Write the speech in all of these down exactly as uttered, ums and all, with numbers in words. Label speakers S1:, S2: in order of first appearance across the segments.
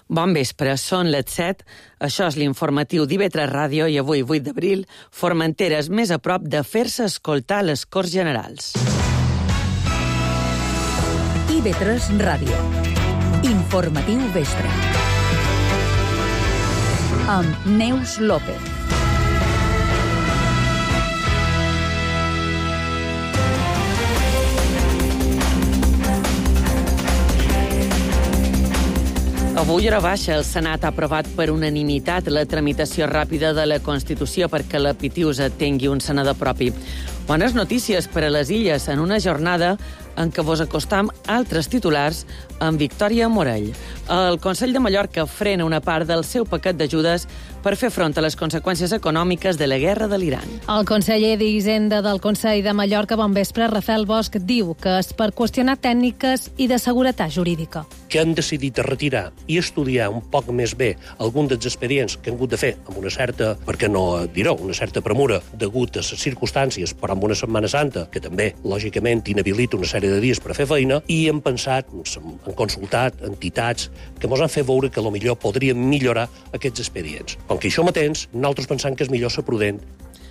S1: Bon vespre, són les set. Això és l'informatiu d'I V tres Ràdio i avui, vuit d'abril, Formentera és més a prop de fer-se escoltar les Corts Generals.
S2: I V tres Ràdio. Informatiu vespre. Amb Neus López.
S1: Avui, hora baixa, el Senat ha aprovat per unanimitat la tramitació ràpida de la Constitució perquè la Pitiusa tingui un senador propi. Bones notícies per a les Illes en una jornada en què vos acostam altres titulars amb Victòria Morell. El Consell de Mallorca frena una part del seu paquet d'ajudes per fer front a les conseqüències econòmiques de la guerra de l'Iran.
S3: El conseller d'Hisenda del Consell de Mallorca, bon vespre, Rafael Bosch, diu que és per qüestionar tècniques i de seguretat jurídica.
S4: Que han decidit retirar i estudiar un poc més bé algun dels expedients que han hagut de fer amb una certa, per què no dir-ho, una certa premura degut a les circumstàncies, però amb una Setmana Santa, que també, lògicament, inhabilita una sèrie de dies per a fer feina, i hem pensat, hem consultat entitats que ens han fet veure que potser podríem millorar aquests expedients. Com que això mateix, nosaltres pensam que és millor ser prudent.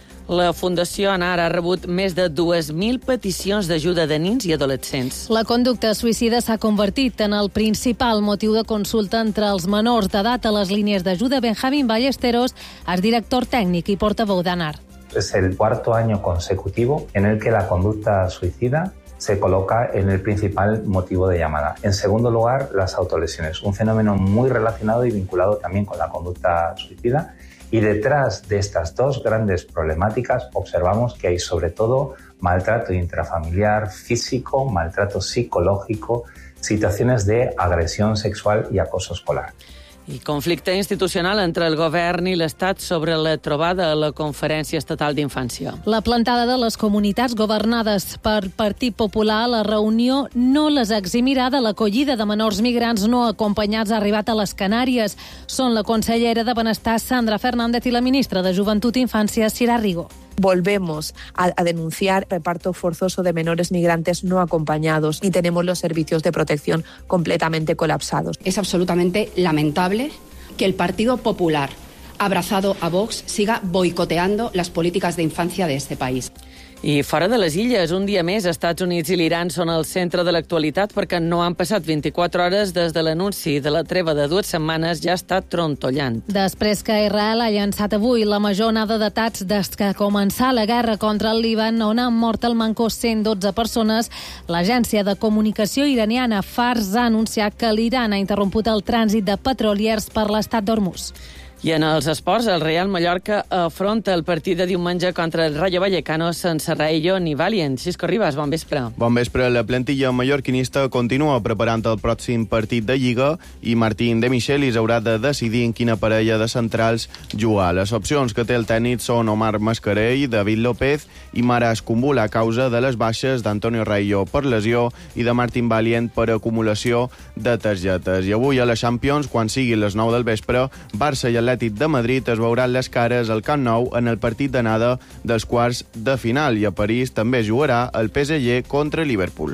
S1: La Fundació Anar ha rebut més de dues mil peticions d'ajuda de nins i adolescents.
S3: La conducta suïcida s'ha convertit en el principal motiu de consulta entre els menors d'edat a les línies d'ajuda. Benjamín Ballesteros és director tècnic i portaveu d'Anar.
S5: Es el cuarto año consecutivo en el que la conducta suicida se coloca en el principal motivo de llamada. En segundo lugar, las autolesiones, un fenómeno muy relacionado y vinculado también con la conducta suicida. Y detrás de estas dos grandes problemáticas observamos que hay sobre todo maltrato intrafamiliar, físico, maltrato psicológico, situaciones de agresión sexual y acoso escolar.
S1: I conflicte institucional entre el govern i l'Estat sobre la trobada a la Conferència Estatal d'Infància.
S3: La plantada de les comunitats governades per Partit Popular a la reunió no les eximirà de l'acollida de menors migrants no acompanyats arribat a les Canàries. Són la consellera de Benestar, Sandra Fernández, i la ministra de Joventut i Infància, Sira Rigo.
S6: Volvemos a, a denunciar reparto forzoso de menores migrantes no acompañados y tenemos los servicios de protección completamente colapsados.
S7: Es absolutamente lamentable que el Partido Popular, abrazado a Vox, siga boicoteando las políticas de infancia de este país.
S1: I fora de les Illes, un dia més, Estats Units i l'Iran són al centre de l'actualitat perquè no han passat vint-i-quatre hores des de l'anunci de la treva de dues setmanes ja està trontollant.
S3: Després que Israel ha llançat avui la major onada d'atacs des que començà la guerra contra el Líban, on han mort al manco cent dotze persones, l'agència de comunicació iraniana Fars ha anunciat que l'Iran ha interromput el trànsit de petroliers per l'estat d'Hormuz.
S1: I en els esports, el Real Mallorca afronta el partit de diumenge contra el Rayo Vallecano sense Raello ni Valient. Xisco Ribas, bon vespre.
S8: Bon vespre. La plantilla mallorquinista continua preparant el pròxim partit de Lliga i Martín de Michelis haurà de decidir en quina parella de centrals jugar. Les opcions que té el tècnic són Omar Mascarell, David López i Mara Escumbul a causa de les baixes d'Antonio Raello per lesió i de Martín Valient per acumulació de targetes. I avui a la Champions, quan sigui les nou del vespre, Barça i Atlètic de Madrid es veuran les cares al Camp Nou en el partit d'anada dels quarts de final, i a París també jugarà el P S G contra Liverpool.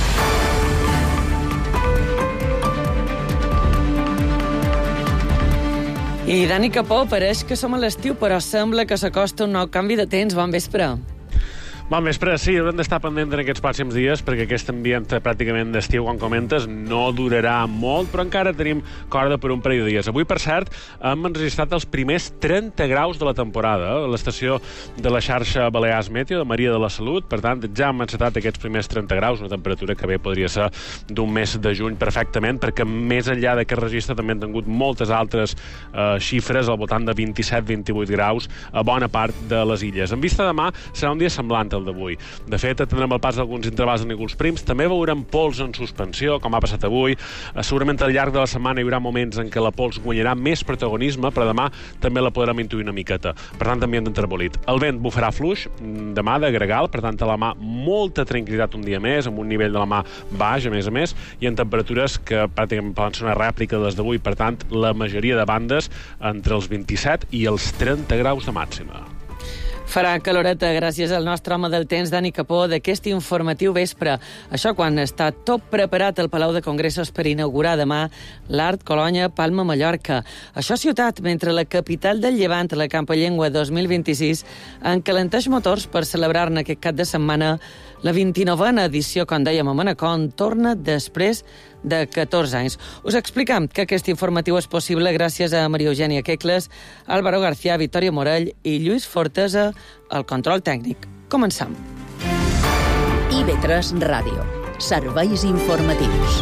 S1: I Dani Capó, pareix que som a l'estiu, però sembla que s'acosta un nou canvi de temps. Bon vespre.
S9: Bon vespre, sí, haurem d'estar pendent en aquests pròxims dies perquè aquest ambient pràcticament d'estiu, quan comentes, no durarà molt, però encara tenim corda per un parell de dies. Avui, per cert, hem enregistrat els primers trenta graus de la temporada a l'estació de la xarxa Balears Meteo de Maria de la Salut. Per tant, ja hem encetat aquests primers trenta graus, una temperatura que bé podria ser d'un mes de juny perfectament, perquè més enllà d'aquest registre també han tingut moltes altres eh, xifres al voltant de vint-i-set vint-i-vuit graus a bona part de les illes. En vista de demà serà un dia semblant el d'avui. De fet, tindrem el pas d'alguns intervals de núvols prims, també veurem pols en suspensió, com ha passat avui. Segurament al llarg de la setmana hi haurà moments en què la pols guanyarà més protagonisme, però demà també la podrem intuir una miqueta. Per tant, ambient d'enterbolit. El vent bufarà fluix, demà de gregal, per tant, a la mà molta tranquil·litat un dia més, amb un nivell de la mà baix, a més a més, i en temperatures que pràcticament poden ser una rèplica de les d'avui. Per tant, la majoria de bandes entre els vint-i-set i els trenta graus de màxima.
S1: Farà caloreta gràcies al nostre home del temps, Dani Capó, d'aquest informatiu vespre. Això quan està tot preparat al Palau de Congressos per inaugurar demà l'Art Colònia Palma Mallorca. Això ciutat, mentre la capital del Llevant, la Campallengua dos mil vint-i-sis, encalenteix motors per celebrar-ne aquest cap de setmana la vint-i-novena edició, com dèiem, a Manacor, torna després de catorze anys. Us explicam que aquest informatiu és possible gràcies a Maria Eugènia Quecles, Álvaro García, Victòria Morell i Lluís Fortesa al control tècnic. Començam.
S2: I V tres Ràdio. Serveis informatius.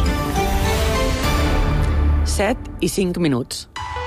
S1: set i cinc minuts.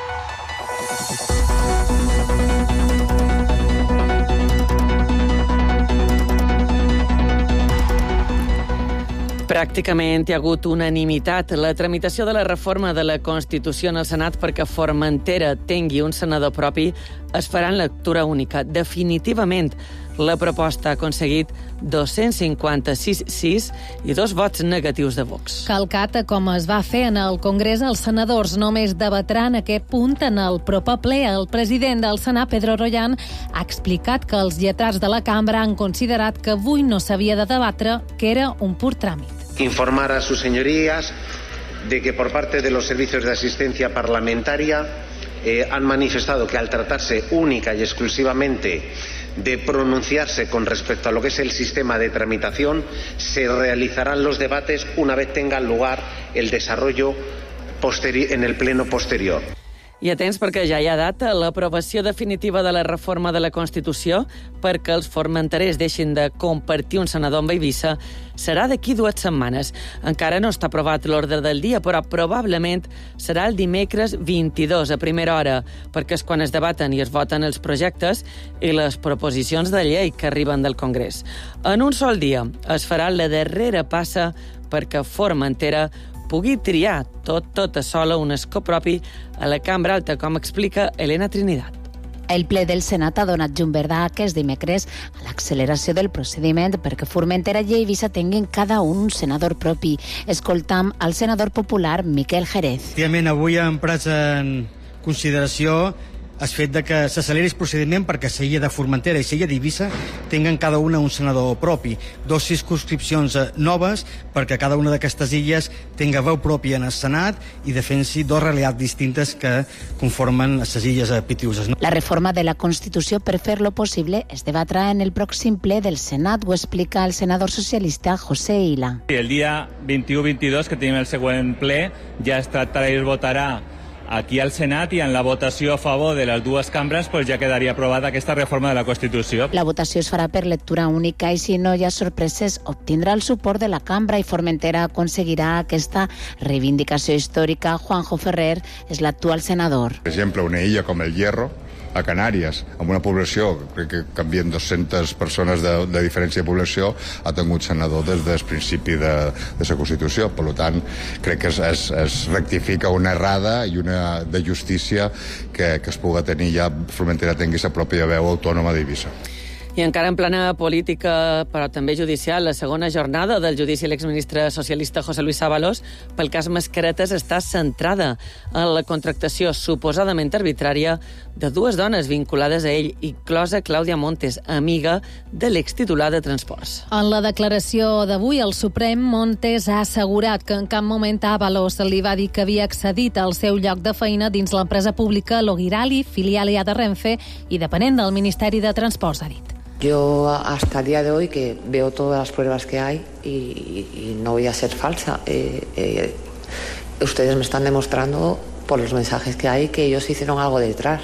S1: Pràcticament hi ha hagut unanimitat. La tramitació de la reforma de la Constitució en el Senat perquè Formentera tingui un senador propi es farà en lectura única. Definitivament, la proposta ha aconseguit dos-cents cinquanta-sis sis i dos vots negatius de Vox.
S3: Calcat, com es va fer en el Congrés, els senadors només debatran aquest punt en el proper ple. El president del Senat, Pedro Rollán, ha explicat que els lletrats de la cambra han considerat que avui no s'havia de debatre, que era un pur tràmit.
S10: Informar a sus señorías de que por parte de los servicios de asistencia parlamentaria eh, han manifestado que al tratarse única y exclusivamente de pronunciarse con respecto a lo que es el sistema de tramitación, se realizarán los debates una vez tenga lugar el desarrollo posteri- en el pleno posterior.
S1: I atents perquè ja hi ha data l'aprovació definitiva de la reforma de la Constitució perquè els formenterers deixin de compartir un senador amb Eivissa serà d'aquí dues setmanes. Encara no està aprovat l'ordre del dia, però probablement serà el dimecres vint-i-dos a primera hora, perquè és quan es debaten i es voten els projectes i les proposicions de llei que arriben del Congrés. En un sol dia es farà la darrera passa perquè Formentera pugui triar tot, tota sola un escó propi a la Cambra Alta, com explica Elena Trinidad.
S11: El ple del Senat ha donat llum verda aquest dimecres a l'acceleració del procediment perquè Formentera i Eivissa tinguin cada un un senador propi. Escoltam al senador popular Miquel Jerez.
S12: Efectivament, avui hem pres en consideració el fet de que s'acceleri el procediment perquè Seia de Formentera i Seia d'Eivissa tinguen cada una un senador propi. Dos circumscripcions noves perquè cada una d'aquestes illes tinga veu pròpia en el Senat i defensi dos realitats distintes que conformen les illes pitiuses.
S11: La reforma de la Constitució, per fer-lo possible, es debatrà en el pròxim ple del Senat, ho explica el senador socialista José Ila.
S13: El dia vint-i-u vint-i-dos, que tenim el següent ple, ja es tractarà i es votarà aquí al Senat i en la votació a favor de les dues cambres pues ja quedaria aprovada aquesta reforma de la Constitució.
S11: La votació es farà per lectura única i si no hi ha sorpreses obtindrà el suport de la cambra i Formentera aconseguirà aquesta reivindicació històrica. Juanjo Ferrer és l'actual senador.
S14: Per exemple, una illa com el Hierro, a Canàries, amb una població, crec que canvien dues-centes persones de, de diferència de població, ha tingut senador des del principi de, de la Constitució. Per tant, crec que es, es, es rectifica una errada i una de justícia que, que es pugui tenir ja Formentera tingui la pròpia veu autònoma d'Eivissa.
S1: I encara en plana política, però també judicial, la segona jornada del judici a l'exministre socialista José Luis Ábalos pel cas Mascaretes està centrada en la contractació suposadament arbitrària de dues dones vinculades a ell, inclosa Clàudia Montes, amiga de l'extitular de Transports.
S3: En la declaració d'avui, el Suprem Montes ha assegurat que en cap moment Ábalos li va dir que havia accedit al seu lloc de feina dins l'empresa pública Logirali, filial de Renfe i depenent del Ministeri de Transports, ha dit.
S6: Yo hasta el día de hoy que veo todas las pruebas que hay y, y, y no voy a ser falsa. Eh, eh, ustedes me están demostrando por los mensajes que hay que ellos hicieron algo detrás.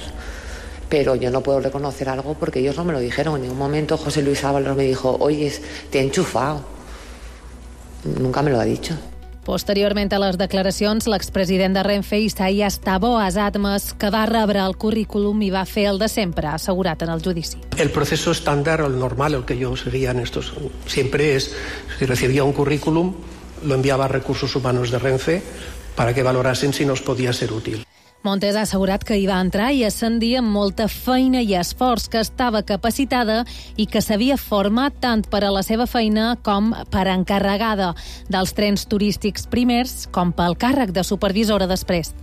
S6: Pero yo no puedo reconocer algo porque ellos no me lo dijeron. En ningún momento José Luis Ábalos me dijo, oye, te he enchufado. Nunca me lo ha dicho.
S3: Posteriorment a les declaracions, l'expresident de Renfe, Isaías Taboas, ha admès que va rebre el currículum i va fer el de sempre, ha assegurat en el judici.
S15: El proceso estándar, el normal, el que yo seguía en estos, siempre es, si recibía un currículum, lo enviaba a Recursos Humanos de Renfe para que valorasen si nos podía ser útil.
S3: Montes ha assegurat que hi va entrar i ascendir amb molta feina i esforç, que estava capacitada i que s'havia format tant per a la seva feina com per encarregada dels trens turístics primers com pel càrrec de supervisora després.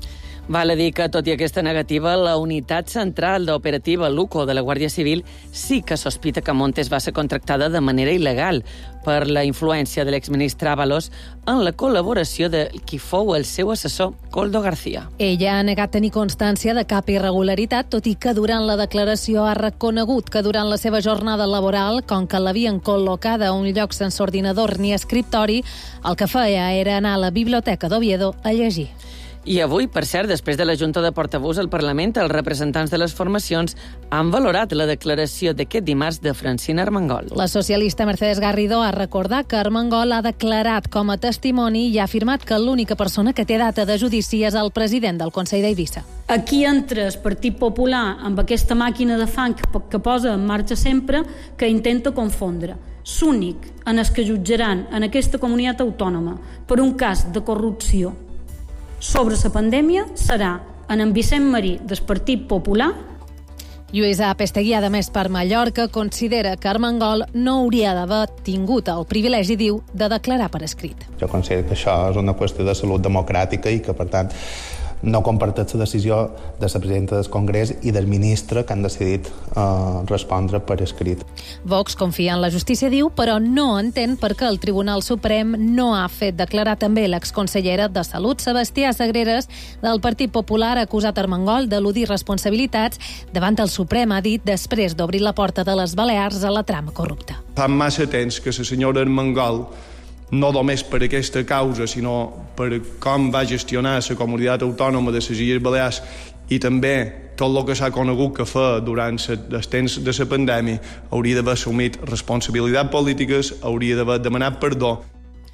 S1: Val a dir que, tot i aquesta negativa, la unitat central d'operativa Luco de la Guàrdia Civil sí que sospita que Montes va ser contractada de manera il·legal per la influència de l'exministre Ábalos en la col·laboració de qui fou el seu assessor, Koldo García.
S3: Ella ha negat tenir constància de cap irregularitat, tot i que durant la declaració ha reconegut que durant la seva jornada laboral, com que l'havien col·locada a un lloc sense ordinador ni escriptori, el que feia era anar a la Biblioteca d'Oviedo a llegir.
S1: I avui, per cert, després de la Junta de Portaveus al Parlament, els representants de les formacions han valorat la declaració d'aquest dimarts de Francina Armengol.
S3: La socialista Mercedes Garrido ha recordat que Armengol ha declarat com a testimoni i ha afirmat que l'única persona que té data de judici és el president del Consell d'Eivissa.
S16: Aquí entra el Partit Popular amb aquesta màquina de fang que posa en marxa sempre, que intenta confondre. L'únic en els que jutjaran en aquesta comunitat autònoma per un cas de corrupció sobre la pandèmia serà en en Vicent Marí del Partit Popular.
S3: Lluïsa Pestegui, a més, per Mallorca, considera que Armengol no hauria d'haver tingut el privilegi, diu, de declarar per escrit.
S17: Jo considero que això és una qüestió de salut democràtica i que, per tant, no comparteix la decisió de la presidenta del Congrés i del ministre que han decidit eh, respondre per escrit.
S3: Vox confia en la justícia, diu, però no entén per què el Tribunal Suprem no ha fet declarar també l'exconsellera de Salut, Sebastià Sagreras, del Partit Popular, acusat Armengol d'eludir responsabilitats davant el Suprem, ha dit, després d'obrir la porta de les Balears a la trama corrupta.
S18: Fa massa temps que la senyora Armengol, no només per aquesta causa, sinó per com va gestionar la comunitat autònoma de les Illes Balears i també tot el que s'ha conegut que fa durant els temps de la pandèmia, hauria d'haver assumit responsabilitats polítiques, hauria d'haver demanat perdó.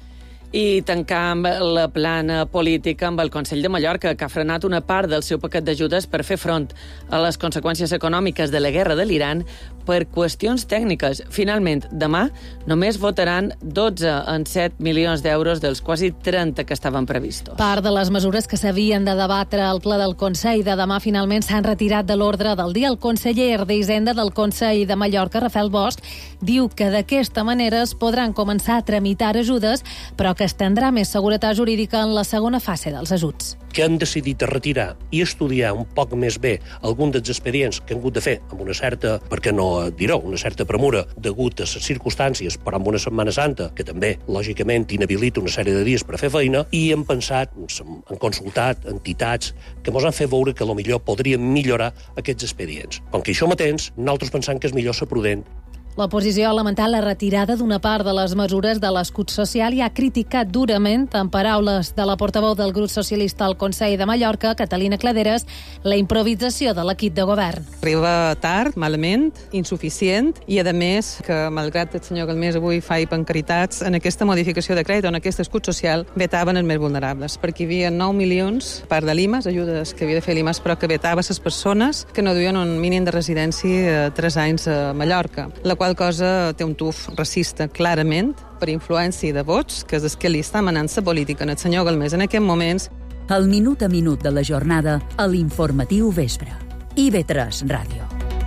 S1: I tancar amb la plana política amb el Consell de Mallorca, que ha frenat una part del seu paquet d'ajudes per fer front a les conseqüències econòmiques de la guerra de l'Iran per qüestions tècniques. Finalment, demà només votaran dotze en set milions d'euros dels quasi trenta que estaven previstos.
S3: Part de les mesures que s'havien de debatre al ple del Consell de demà finalment s'han retirat de l'ordre del dia. El conseller d'Hisenda del Consell de Mallorca, Rafael Bosch, diu que d'aquesta manera es podran començar a tramitar ajudes, però que es tindrà més seguretat jurídica en la segona fase dels ajuts.
S4: Que han decidit retirar i estudiar un poc més bé algun dels expedients que han hagut de fer amb una certa, per què no dir-ho, una certa premura degut a les circumstàncies, però amb una Setmana Santa, que també, lògicament, inhabilita una sèrie de dies per fer feina, i hem pensat, han consultat entitats que ens han fet veure que potser podrien millorar aquests expedients. Com que això mateix, nosaltres pensam que és millor ser prudent.
S3: L'oposició ha lamentat la retirada d'una part de les mesures de l'escut social i ha criticat durament, en paraules de la portaveu del grup socialista al Consell de Mallorca, Catalina Claderes, la improvisació de l'equip de govern.
S19: Arriba tard, malament, insuficient, i a més que, malgrat el senyor Galmés avui fa pancaritats, en aquesta modificació de crèdit o en aquest escut social vetaven els més vulnerables, perquè hi havia nou milions, part de l'I M A S, ajudes que havia de fer l'I M A S, però que vetava les persones que no duien un mínim de residència a tres anys a Mallorca, la qual cosa té un tuf racista clarament per influència de vots, que és el que li està manant la política en el senyor Galmés en aquests moments.
S2: El minut a minut de la jornada a l'informatiu vespre. I V tres Ràdio.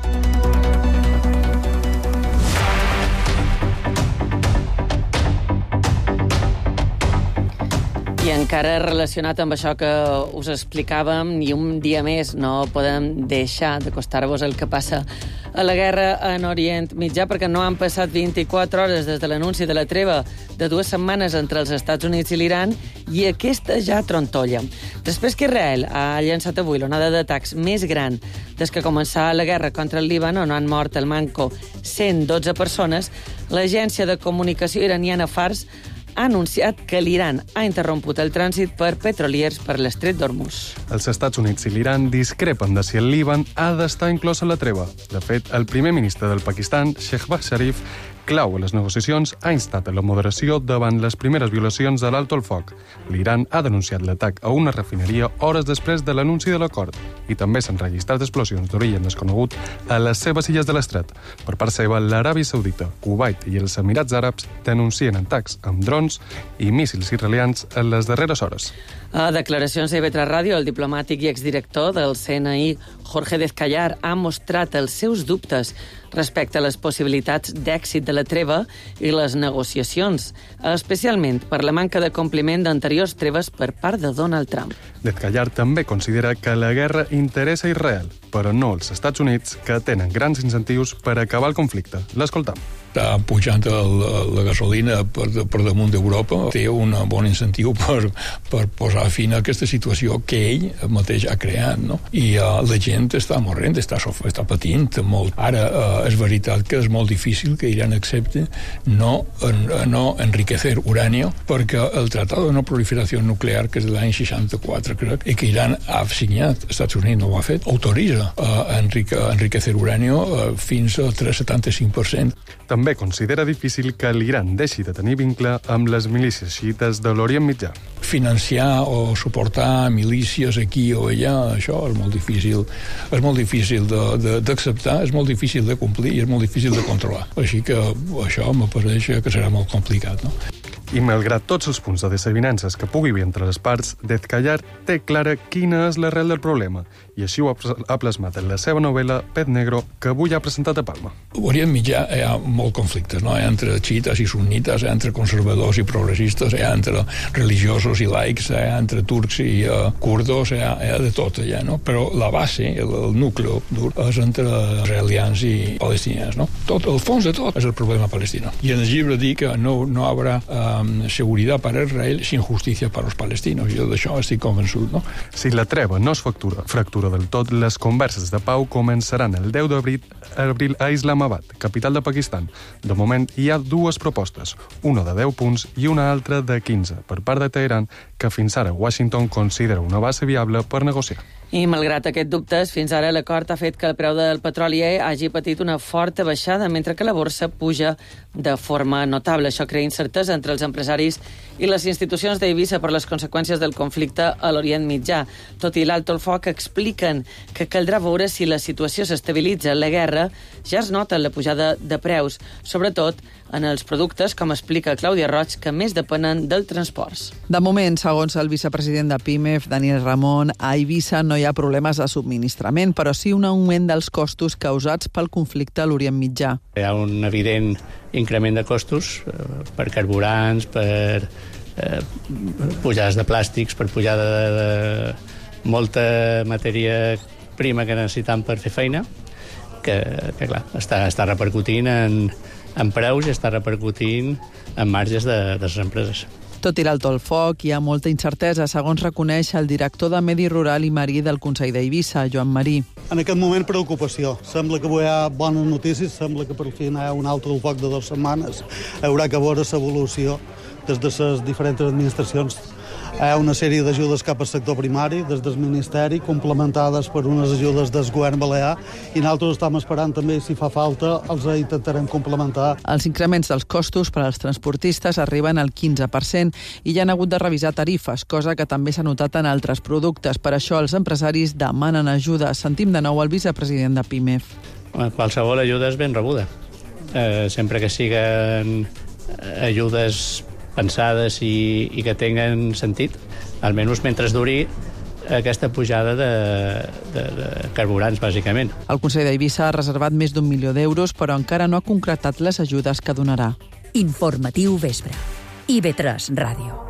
S1: I encara relacionat amb això que us explicàvem, i un dia més no podem deixar d'acostar-vos el que passa a la guerra en Orient Mitjà, perquè no han passat vint-i-quatre hores des de l'anunci de la treva de dues setmanes entre els Estats Units i l'Iran, i aquesta ja trontolla. Després que Israel ha llançat avui l'onada d'atacs més gran des que començà la guerra contra el Líban, on han mort al manco cent dotze persones, l'agència de comunicació iraniana Fars ha anunciat que l'Iran ha interromput el trànsit per petroliers per l'estret d'Hormuz.
S20: Els Estats Units i l'Iran discrepen de si el Líban ha d'estar inclòs a la treva. De fet, el primer ministre del Pakistan, Shehbaz Sharif, clau a les negociacions, ha instat a la moderació davant les primeres violacions de l'alto el foc. L'Iran ha denunciat l'atac a una refineria hores després de l'anunci de l'acord i també s'han registrat explosions d'origen desconegut a les seves illes de l'estret. Per part seva, l'Aràbia Saudita, Kuwait i els Emirats Àrabs denuncien atacs amb drons i míssils israelians en les darreres hores.
S1: A declaracions a I V tres Ràdio, el diplomàtic i exdirector del C N I, Jorge Dezcayar, ha mostrat els seus dubtes respecte a les possibilitats d'èxit de la treva i les negociacions, especialment per la manca de compliment d'anteriors treves per part de Donald Trump.
S20: Dezhkayar també considera que la guerra interessa a Israel, però no als Estats Units, que tenen grans incentius per acabar el conflicte. L'escoltam.
S21: Està pujant el, la gasolina per, per damunt d'Europa, té un bon incentiu per, per posar fin a aquesta situació que ell mateix ha creat, no? I uh, la gent està morrent, està, està patint molt. Ara uh, és veritat que és molt difícil que Iran accepti no, en, no enriquecer uranio, perquè el Tractat de no proliferació nuclear, que és de l'any seixanta-quatre, crec, i que Iran ha signat, els Estats Units no ho ha fet, autoritza uh, enrique, enriquecer uranio uh, fins al tres coma setanta-cinc per cent.
S20: També considera difícil que l'Iran deixi de tenir vincle amb les milícies xiites de l'Orient Mitjà.
S21: Financiar o suportar milícies aquí o allà, això és molt difícil. És molt difícil d'acceptar, és molt difícil de complir i és molt difícil de controlar. Així que això m'apareix que serà molt complicat, no?
S20: I malgrat tots els punts de desavinences que pugui haver entre les parts, Dezhkayar té clara quina és l'arrel del problema, i així ho ha plasmat en la seva novel·la Pet Negro, que avui ha presentat a Palma.
S21: A Orient Mitjà hi ha molts conflictes, no? Hi ha entre xiites i sunnites, hi ha entre conservadors i progressistes, hi ha entre religiosos i laics, hi ha entre turcs i uh, kurdos, hi ha, hi ha de tot allà, no? Però la base, el, el núcleo dur, és entre israelians i palestinians, no? Tot, el fons de tot és el problema palestino. I en el llibre dic que no, no haurà uh, seguridad para Israel sin justicia para los palestinos. Jo d'això estic convençut, no?
S20: Si la treva no es fractura, fractura del tot, les converses de pau començaran el deu d'abril a Islamabad, capital de Pakistan. De moment hi ha dues propostes, una de deu punts i una altra de quinze, per part de Teheran, que fins ara Washington considera una base viable per negociar.
S1: I malgrat aquests dubtes, fins ara l'acord ha fet que el preu del petroli hagi patit una forta baixada, mentre que la borsa puja de forma notable. Això crea incertesa entre els empresaris i les institucions d'Eivissa per les conseqüències del conflicte a l'Orient Mitjà. Tot i l'alto el foc, expliquen que caldrà veure si la situació s'estabilitza. La guerra ja es nota en la pujada de preus, sobretot en els productes, com explica Clàudia Roig, que més depenen del transports.
S22: De moment, segons el vicepresident de PIMEF, Daniel Ramon, a Eivissa no hi ha problemes de subministrament, però sí un augment dels costos causats pel conflicte a l'Orient Mitjà.
S23: Hi ha un evident increment de costos eh, per carburants, per eh, pujades de plàstics, per pujada de, de molta matèria prima que necessitam per fer feina, que, que clar, està, està repercutint en, en preus i està repercutint en marges de, de les empreses.
S22: Tot i l'alto al foc, hi ha molta incertesa, segons reconeix el director de Medi Rural i Marí del Consell d'Eivissa, Joan Marí.
S24: En aquest moment, preocupació. Sembla que avui hi ha bones notícies, sembla que per fi hi ha un alto al foc de dues setmanes. Haurà que veure l'evolució des de les diferents administracions. Hi ha una sèrie d'ajudes cap al sector primari, des del Ministeri, complementades per unes ajudes del govern balear, i nosaltres estem esperant també, si fa falta, els intentarem complementar.
S22: Els increments dels costos per als transportistes arriben al quinze per cent i ja han hagut de revisar tarifes, cosa que també s'ha notat en altres productes. Per això els empresaris demanen ajuda. Sentim de nou el vicepresident de PIMEF.
S23: Qualsevol ajuda és ben rebuda. Eh, sempre que siguen ajudes pensades i, i que tinguen sentit, almenys mentre duri aquesta pujada de, de, de carburants, bàsicament.
S22: El Consell d'Eivissa ha reservat més d'un milió d'euros, però encara no ha concretat les ajudes que donarà.
S2: Informatiu Vespre. I ve tres Ràdio.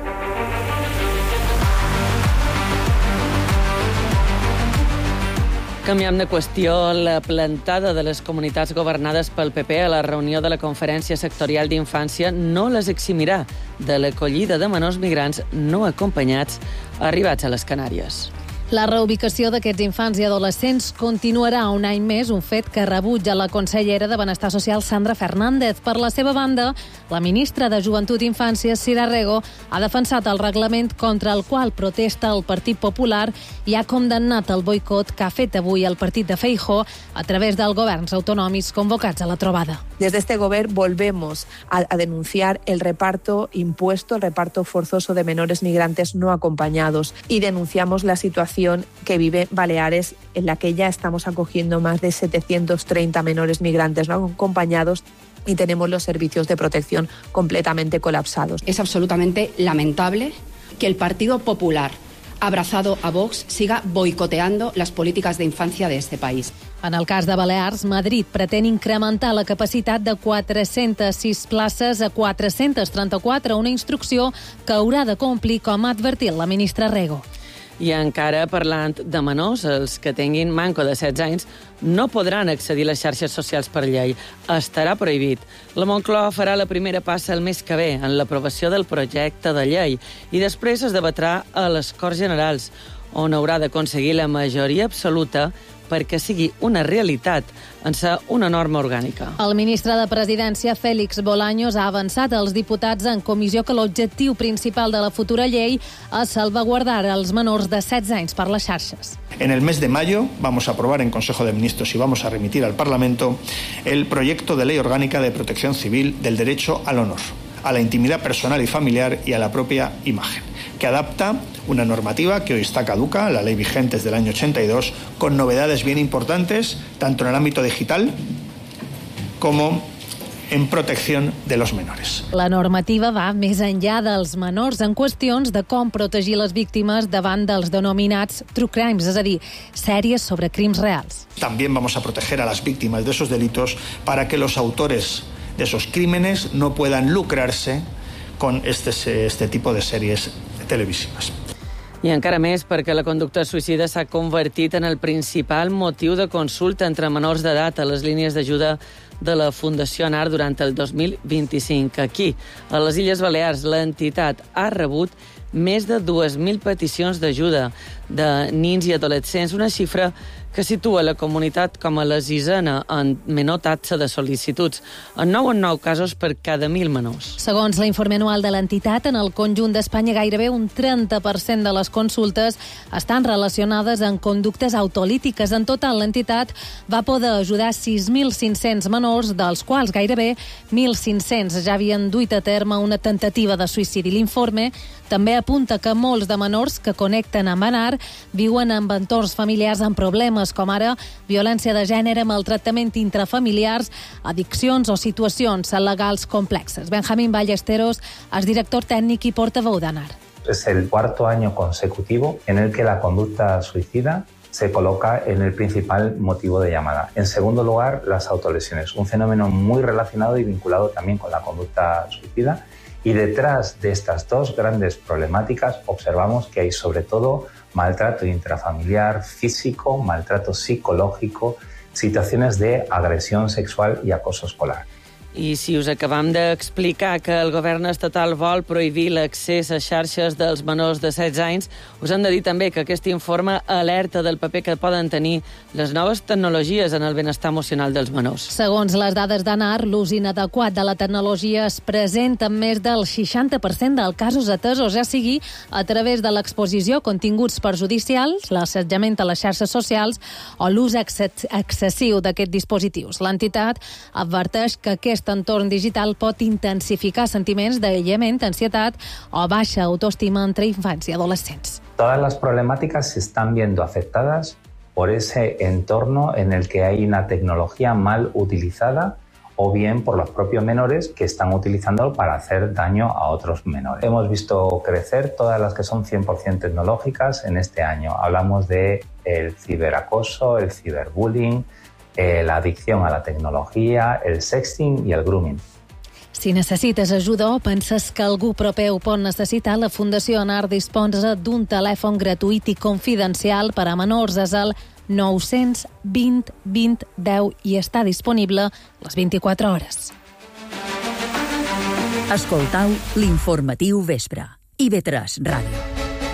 S1: Canviem de qüestió. La plantada de les comunitats governades pel P P a la reunió de la Conferència Sectorial d'Infància no les eximirà de l'acollida de menors migrants no acompanyats arribats a les Canàries.
S3: La reubicació d'aquests infants i adolescents continuarà un any més, un fet que rebutja la consellera de Benestar Social, Sandra Fernández. Per la seva banda, la ministra de Joventut i Infància, Sira Rego, ha defensat el reglament contra el qual protesta el Partit Popular i ha condemnat el boicot que ha fet avui el partit de Feijóo a través dels governs autonòmics convocats a la trobada.
S25: Desde este gobierno volvemos a, a denunciar el reparto impuesto, el reparto forzoso de menores migrantes no acompañados y denunciamos la situación que vive Baleares, en la que ya estamos acogiendo más de setecientos treinta menores migrantes no acompañados y tenemos los servicios de protección completamente colapsados.
S7: Es absolutamente lamentable que el Partido Popular, abrazado a Vox, siga boicoteando las políticas de infancia de este país.
S3: En el cas de Balears, Madrid pretén incrementar la capacitat de quatre-centes sis places a quatre-centes trenta-quatre, una instrucció que haurà de complir, com ha advertit la ministra Rego.
S1: I encara parlant de menors, els que tinguin manco de setze anys no podran accedir a les xarxes socials per llei. Estarà prohibit. La Moncloa farà la primera passa el mes que ve en l'aprovació del projecte de llei i després es debatrà a les Corts Generals, on haurà d'aconseguir la majoria absoluta perquè sigui una realitat en ser una norma orgànica.
S3: El ministre de Presidència, Félix Bolaños, ha avançat als diputats en comissió que l'objectiu principal de la futura llei és salvaguardar els menors de setze anys per les xarxes.
S5: En el mes de mayo vamos a aprobar en Consejo de Ministros y vamos a remitir al Parlamento el proyecto de ley orgánica de protección civil del derecho al honor, a la intimidad personal y familiar y a la propia imagen, que adapta una normativa que hoy está caduca, la ley vigente es del año ochenta y dos, con novedades bien importantes, tanto en el ámbito digital como en protección de los menores.
S3: La normativa va més enllà dels menors en qüestions de com protegir les víctimes davant dels denominats true crimes, és a dir, sèries sobre crims reals.
S5: También vamos a proteger a las víctimas de esos delitos para que los autores de esos crímenes no puedan lucrarse con este, este tipo de series televisivas.
S1: I encara més perquè la conducta suïcida s'ha convertit en el principal motiu de consulta entre menors d'edat a les línies d'ajuda de la Fundació ANAR durant el dos mil vint-i-cinc. Aquí, a les Illes Balears, l'entitat ha rebut més de dues mil peticions d'ajuda de nins i adolescents, una xifra que situa la comunitat com a la sisena en menor taxa de sol·licituds, en nou en nou casos per cada mil menors.
S3: Segons l'informe anual de l'entitat, en el conjunt d'Espanya gairebé un trenta per cent de les consultes estan relacionades amb conductes autolítiques. En total, l'entitat va poder ajudar sis mil cinc-cents menors, dels quals gairebé mil cinc-cents ja havien duit a terme una tentativa de suïcidi. L'informe també apunta que molts de menors que connecten amb ANAR viuen en entorns familiars amb problemes com ara violència de gènere, maltractament intrafamiliars, addiccions o situacions legals complexes. Benjamín Ballesteros és director tècnic i portaveu d'ANAR.
S8: Es el cuarto año consecutivo en el que la conducta suicida se coloca en el principal motivo de llamada. En segundo lugar, las autolesiones, un fenómeno muy relacionado y vinculado también con la conducta suicida. Y detrás de estas dos grandes problemáticas observamos que hay sobre todo maltrato intrafamiliar, físico, maltrato psicológico, situaciones de agresión sexual y acoso escolar.
S1: I si us acabam d'explicar que el govern estatal vol prohibir l'accés a xarxes dels menors de setze anys, us hem de dir també que aquest informe alerta del paper que poden tenir les noves tecnologies en el benestar emocional dels menors.
S3: Segons les dades d'ANAR, l'ús inadequat de la tecnologia es presenta en més del seixanta per cent dels casos atesos, ja sigui a través de l'exposició a continguts perjudicials, l'assetjament a les xarxes socials o l'ús excessiu d'aquests dispositius. L'entitat adverteix que aquest Aquest entorn digital pot intensificar sentiments d'aïllament, ansietat o baixa autoestima entre infants i adolescents.
S8: Todas las problemáticas se están viendo afectadas por ese entorno en el que hay una tecnología mal utilizada o bien por los propios menores que están utilizando para hacer daño a otros menores. Hemos visto crecer todas las que son cien por ciento tecnológicas en este año. Hablamos de el ciberacoso, el ciberbullying, Eh, la adicción a la tecnologia, el sexting i el grooming.
S3: Si necessites ajuda o penses que algú proper ho pot necessitar, la Fundació ANAR disposa d'un telèfon gratuït i confidencial per a menors. És el nou-cents vint vint deu i està disponible les vint-i-quatre hores.
S2: Escoltau l'informatiu vespre. I ve tres Ràdio.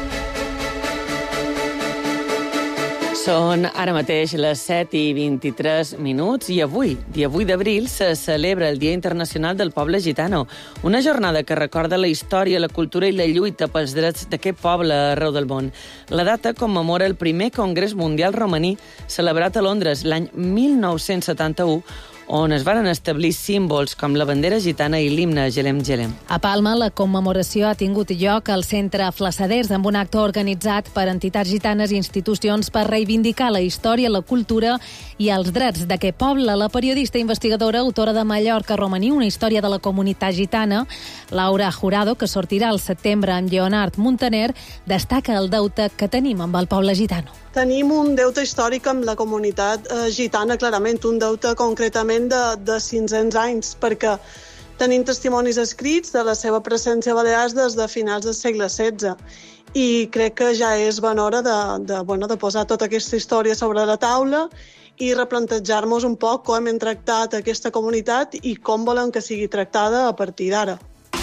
S1: Són ara mateix les set i vint-i-tres minuts i avui, dia vuit d'abril, se celebra el Dia Internacional del Poble Gitano, una jornada que recorda la història, la cultura i la lluita pels drets d'aquest poble arreu del món. La data commemora el primer Congrés Mundial Romaní celebrat a Londres l'any mil nou-cents setanta-u, on es van establir símbols com la bandera gitana i l'himne Gelem Gelem.
S3: A Palma, la commemoració ha tingut lloc al centre Flassaders amb un acte organitzat per entitats gitanes i institucions per reivindicar la història, la cultura i els drets d'aquest poble. La periodista investigadora, autora de Mallorca Romaní, una història de la comunitat gitana, Laura Jurado, que sortirà al setembre amb Lleonard Montaner, destaca el deute que tenim amb el poble gitano.
S9: Tenim un deute històric amb la comunitat eh, gitana, clarament, un deute concretament de, de cinc-cents anys, perquè tenim testimonis escrits de la seva presència a Balears des de finals del segle setze. I crec que ja és bona hora de, de, bueno, de posar tota aquesta història sobre la taula i replantejar-nos un poc com hem tractat aquesta comunitat i com volem que sigui tractada a partir d'ara.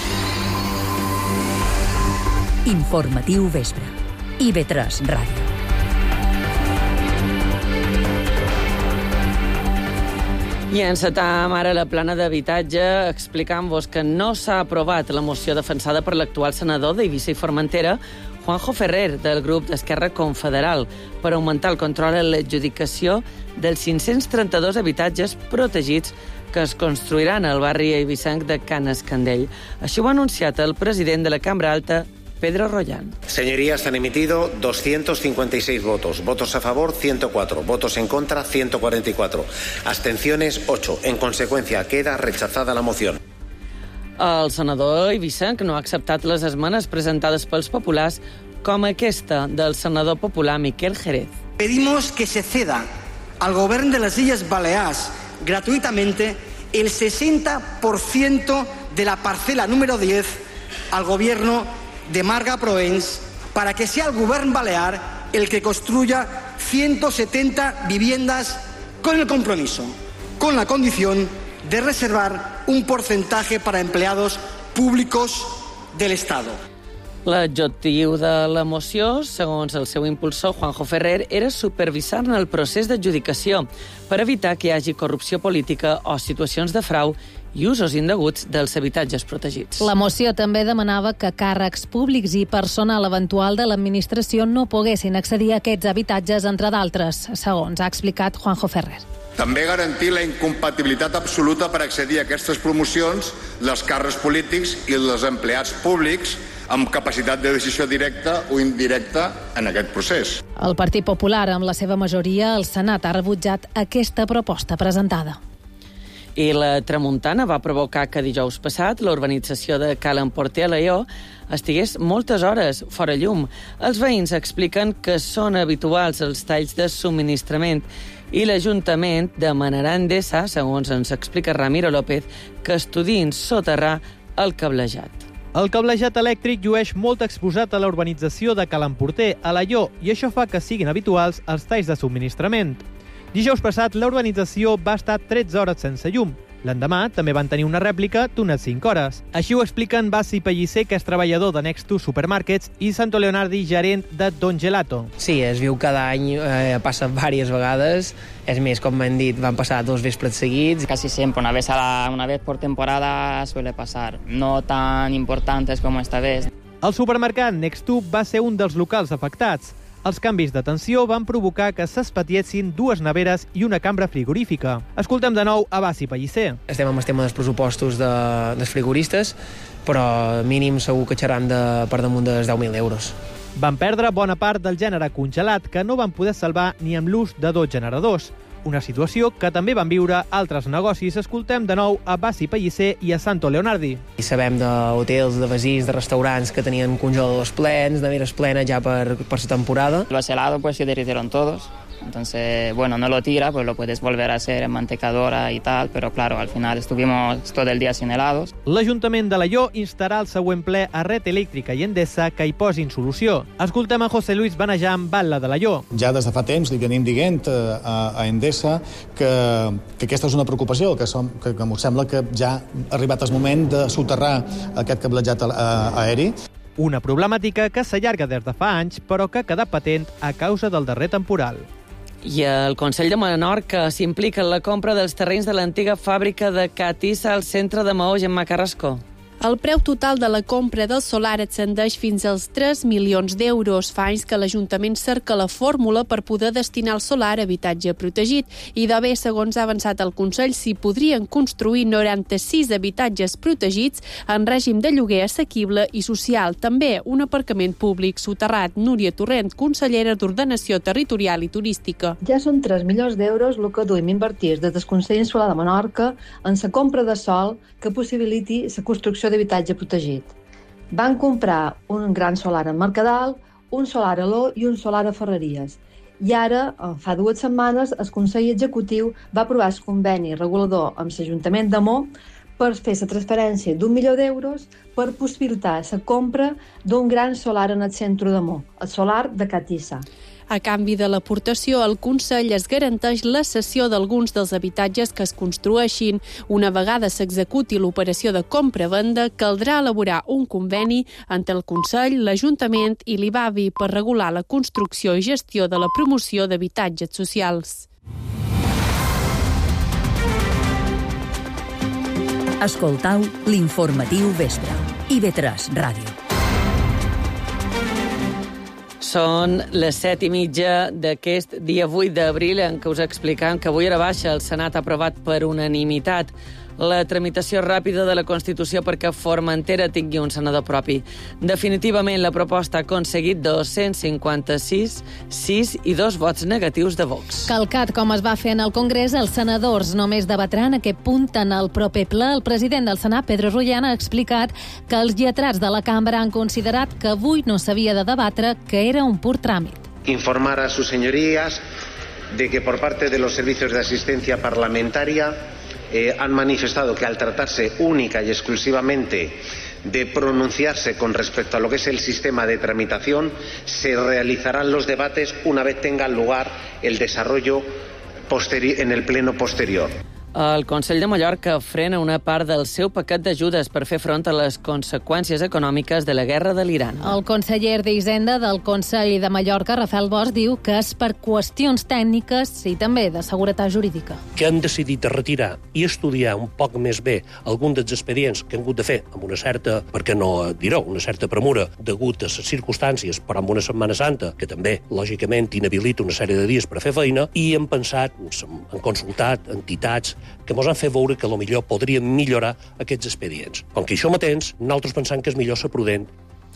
S2: Informatiu Vespre. I ve tres Ràdio.
S1: I encetam ara la plana d'habitatge explicant-vos que no s'ha aprovat la moció defensada per l'actual senador d'Eivissa i Formentera, Juanjo Ferrer, del grup d'Esquerra Confederal, per augmentar el control en l'adjudicació dels cinc-cents trenta-dos habitatges protegits que es construiran al barri eivissenc de Can Escandell. Això ho ha anunciat el president de la Cambra Alta, Pedro Rollán.
S10: Señorías, han emitido doscientos cincuenta y seis votos. Votos a favor, ciento cuatro. Votos en contra, ciento cuarenta y cuatro. Abstenciones, ocho. En consecuencia, queda rechazada la moción.
S1: El senador eivissenc no ha acceptat les esmenes presentades pels populars, com aquesta del senador popular Miquel Jerez.
S11: Pedimos que se ceda al Gobierno de las Illes Balears gratuitamente el sesenta por ciento de la parcela número diez al Gobierno de Marga Proens para que sea el Gobierno Balear el que construya ciento setenta viviendas con el compromiso, con la condición de reservar un porcentaje para empleados públicos del Estado.
S1: L'objectiu de la moció, segons el seu impulsor, Juanjo Ferrer, era supervisar-ne el procés d'adjudicació per evitar que hi hagi corrupció política o situacions de frau i usos indeguts dels habitatges protegits.
S3: La moció també demanava que càrrecs públics i personal eventual de l'administració no poguessin accedir a aquests habitatges, entre d'altres, segons ha explicat Juanjo Ferrer.
S12: També garantir la incompatibilitat absoluta per accedir a aquestes promocions dels càrrecs polítics i dels empleats públics amb capacitat de decisió directa o indirecta en aquest procés.
S3: El Partit Popular, amb la seva majoria, al Senat ha rebutjat aquesta proposta presentada.
S1: I la tramuntana va provocar que dijous passat l'urbanització de Cal Emporter a Alaior estigués moltes hores fora llum. Els veïns expliquen que són habituals els talls de subministrament i l'Ajuntament demanarà a Endesa, segons ens explica Ramiro López, que estudiïn soterrar el cablejat.
S13: El cablejat elèctric llueix molt exposat a la urbanització de Cal Emporter, a Alaior, i això fa que siguin habituals els talls de subministrament. Dijous passat, la urbanització va estar tretze hores sense llum. L'endemà també van tenir una rèplica d'unes cinc hores. Així ho expliquen Basi Pellicer, que és treballador de Next two Supermarkets, i Santo Leonardi, gerent de Don Gelato.
S26: Sí, es viu cada any, eh, passa diverses vegades. És més, com m'han dit, van passar dos vespres seguits.
S27: Casi siempre, una vez, a la, una vez por temporada suele pasar. No tan importantes como esta vez.
S13: El supermercat Next two va ser un dels locals afectats. Els canvis de tensió van provocar que s'espatiessin dues neveres i una cambra frigorífica. Escoltem de nou a Basi Pellicer.
S26: Estem amb el tema dels pressupostos de, dels frigoristes, però mínim segur que xerram de, per damunt dels deu mil euros.
S13: Van perdre bona part del gènere congelat, que no van poder salvar ni amb l'ús de dos generadors. Una situació que també van viure altres negocis. Escoltem de nou a Basi Pellicer i a Santo Leonardi.
S26: I sabem d'hotels, de vasís, de restaurants que tenien congeladors plens, neveres plenes ja per, per la temporada.
S27: Los helados pues se derritieron todos. Entonces, bueno, no lo tira, pues lo puedes volver a hacer en mantecadora y tal, pero claro, al final estuvimos todo el día sin helados.
S13: L'Ajuntament d'Alaior instarà el següent ple a Red Elèctrica i Endesa que hi posin solució. Escoltem a José Luis Benejam, batlle d'Alaior.
S28: Ja des de fa temps li venim dient a, a Endesa que, que aquesta és una preocupació, que, som, que, que em sembla que ja ha arribat el moment de soterrar aquest cablejat aeri.
S13: Una problemàtica que s'allarga des de fa anys, però que ha quedat patent a causa del darrer temporal.
S1: I el Consell de Menorca s'implica en la compra dels terrenys de l'antiga fàbrica de Catissa al centre de Maó, Gemma Carrasco.
S4: El preu total de la compra del solar ascendeix fins als tres milions d'euros. Fa anys que l'Ajuntament cerca la fórmula per poder destinar el solar a habitatge protegit i de bé, segons ha avançat el Consell, s'hi podrien construir noranta-sis habitatges protegits en règim de lloguer assequible i social. També un aparcament públic soterrat. Núria Torrent, consellera d'Ordenació Territorial i Turística.
S6: Ja són tres milions d'euros el que duim invertir des del Consell Insular de Menorca en la compra de sòl que possibiliti la construcció d'habitatge protegit. Van comprar un gran solar en Mercadal, un solar a Ló i un solar a Ferreries. I ara, fa dues setmanes, el Consell Executiu va aprovar el conveni regulador amb l'Ajuntament de Mó per fer la transferència d'un milió d'euros per possibilitar la compra d'un gran solar en el centre de Mó, el solar de Catissa.
S4: A canvi de l'aportació, el Consell es garanteix la cessió d'alguns dels habitatges que es construeixin. Una vegada s'executi l'operació de compra-venda, caldrà elaborar un conveni entre el Consell, l'Ajuntament i l'I B A V I per regular la construcció i gestió de la promoció d'habitatges socials.
S2: Escoltau l'informatiu vespre. I V tres Ràdio.
S1: Són les set i mitja d'aquest dia vuit d'abril en què us explicam que avui a la baixa el Senat ha aprovat per unanimitat la tramitació ràpida de la Constitució perquè Formentera tingui un senador propi. Definitivament, la proposta ha aconseguit dos-cents cinquanta-sis, sis i dos vots negatius de Vox.
S3: Calcat com es va fer en el Congrés, els senadors només debatran a què punt en el proper ple. El president del Senat, Pedro Rullán, ha explicat que els lletrats de la cambra han considerat que avui no s'havia de debatre, que era un pur tràmit.
S10: Informar a sus señorías de que por parte de los servicios de asistencia parlamentaria Eh, han manifestado que al tratarse única y exclusivamente de pronunciarse con respecto a lo que es el sistema de tramitación, se realizarán los debates una vez tenga lugar el desarrollo posteri- en el pleno posterior.
S1: El Consell de Mallorca frena una part del seu paquet d'ajudes per fer front a les conseqüències econòmiques de la guerra de l'Iran.
S3: El conseller d'Hisenda del Consell de Mallorca, Rafael Bosch, diu que és per qüestions tècniques i també de seguretat jurídica.
S14: Que han decidit retirar i estudiar un poc més bé algun dels expedients que han hagut de fer amb una certa, per què no direu, una certa premura, degut a les circumstàncies, però amb una Setmana Santa, que també, lògicament, inhabilita una sèrie de dies per fer feina, i hem pensat, han consultat entitats que ens han fet veure que potser podríem millorar aquests expedients. Com que això mateix, nosaltres pensam que és millor ser prudent.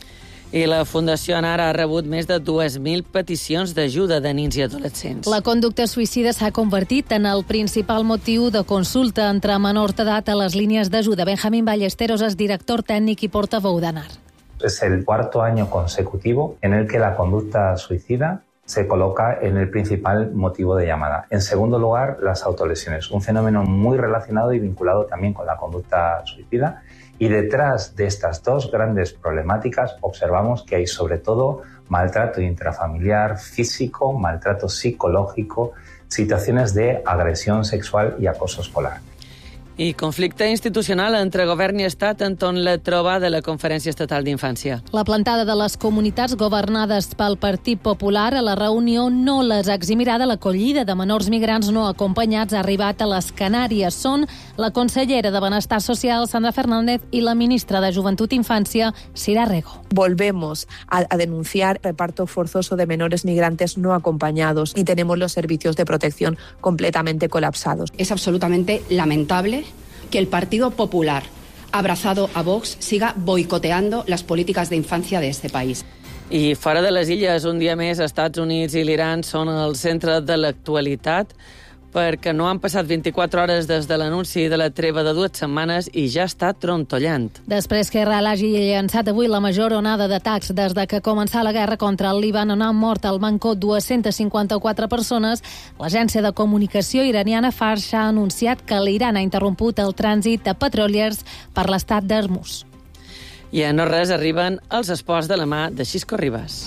S1: I la Fundació Anara ha rebut més de dues mil peticions d'ajuda de nens i adolescents.
S3: La conducta suïcida s'ha convertit en el principal motiu de consulta entre menors d'edat a les línies d'ajuda. Benjamín Ballesteros és director tècnic i portaveu d'Anar.
S8: Es el cuarto año consecutivo en el que la conducta suicida se coloca en el principal motivo de llamada. En segundo lugar, las autolesiones, un fenómeno muy relacionado y vinculado también con la conducta suicida. Y detrás de estas dos grandes problemáticas observamos que hay sobre todo maltrato intrafamiliar, físico, maltrato psicológico, situaciones de agresión sexual y acoso escolar.
S1: I conflicte institucional entre govern i estat entorn la trobada de la Conferència Estatal d'Infància.
S3: La plantada de les comunitats governades pel Partit Popular a la reunió no les eximirà de l'acollida de menors migrants no acompanyats ha arribat a les Canàries. Són la consellera de Benestar Social, Sandra Fernández, i la ministra de Joventut i Infància, Sira Rego.
S25: Volvemos a, a denunciar reparto forzoso de menores migrantes no acompañados y tenemos los servicios de protección completamente colapsados.
S7: Es absolutamente lamentable que el Partido Popular, abrazado a Vox, siga boicoteando las políticas de infancia de este país.
S1: I fora de les illes, un dia més, Estats Units i l'Iran són el centre de l'actualitat perquè no han passat vint-i-quatre hores des de l'anunci de la treva de dues setmanes i ja està trontollant.
S3: Després que Israel hagi llançat avui la major onada d'atacs des de que començà la guerra contra el Líban, on han mort al Manco dues-centes cinquanta-quatre persones, l'agència de comunicació iraniana Fars ha anunciat que l'Iran ha interromput el trànsit de petroliers per l'estat d'Hormuz.
S1: I a no res arriben els esports de la mà de Xisco Ribas.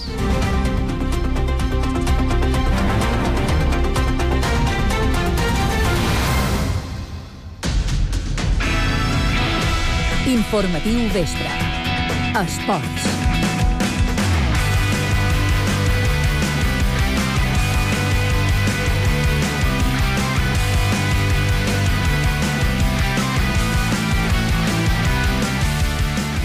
S2: Informatiu vespre. Esports.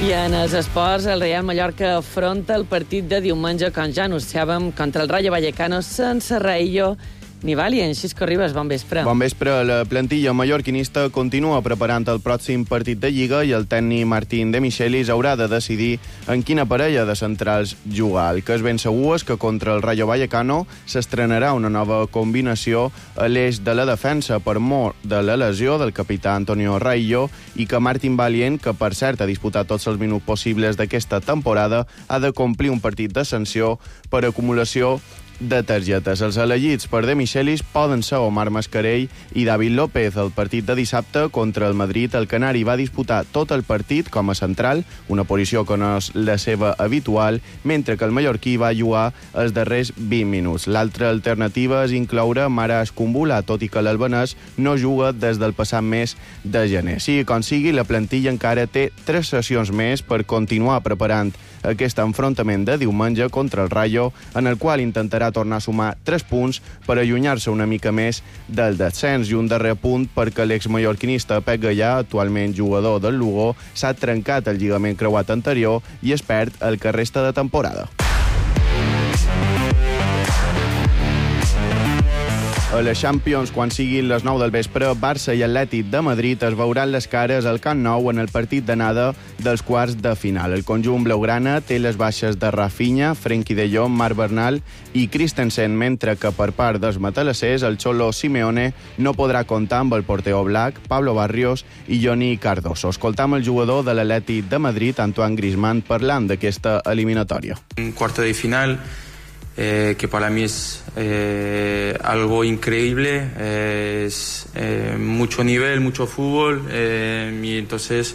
S1: I en els esports, el Real Mallorca afronta el partit de diumenge, com ja anunciàvem, contra el Rayo Vallecano, sense Raillo ni Valien. Xisco Ribas, bon vespre.
S15: Bon vespre. La plantilla mallorquinista continua preparant el pròxim partit de Lliga i el tècnic Martín de Michelis haurà de decidir en quina parella de centrals jugar. El que és ben segur és que contra el Rayo Vallecano s'estrenarà una nova combinació a l'eix de la defensa per mor de la lesió del capità Antonio Raillo i que Martín Valien, que per cert ha disputat tots els minuts possibles d'aquesta temporada, ha de complir un partit de sanció per acumulació de targetes. Els elegits per De Michelis poden ser Omar Mascarell i David López. El partit de dissabte contra el Madrid, el canari va disputar tot el partit com a central, una posició que no és la seva habitual, mentre que el mallorquí va jugar els darrers vint minuts. L'altra alternativa és incloure Mara Escumbula, tot i que l'albanès no juga des del passat mes de gener. Sigui com sigui, la plantilla encara té tres sessions més per continuar preparant aquest enfrontament de diumenge contra el Rayo, en el qual intentarà tornar a sumar tres punts per allunyar-se una mica més del descens. I un darrer punt perquè l'exmallorquinista Pep Gallà, actualment jugador del Lugo, s'ha trencat el lligament creuat anterior i es perd el que resta de temporada. A la Champions, quan siguin les nou del vespre, Barça i Atlètic de Madrid es veuran les cares al Camp Nou en el partit d'anada dels quarts de final. El conjunt blaugrana té les baixes de Rafinha, Frenkie de Jong, Marc Bernal i Christensen, mentre que per part dels matalassers el Cholo Simeone no podrà comptar amb el porter Oblak, Pablo Barrios i Johnny Cardoso. Escoltam el jugador de l'Atlètic de Madrid, Antoine Griezmann, parlant d'aquesta eliminatòria.
S16: Un cuarto de final Eh, que para mí es eh, algo increíble, eh, es eh, mucho nivel, mucho fútbol, eh, y entonces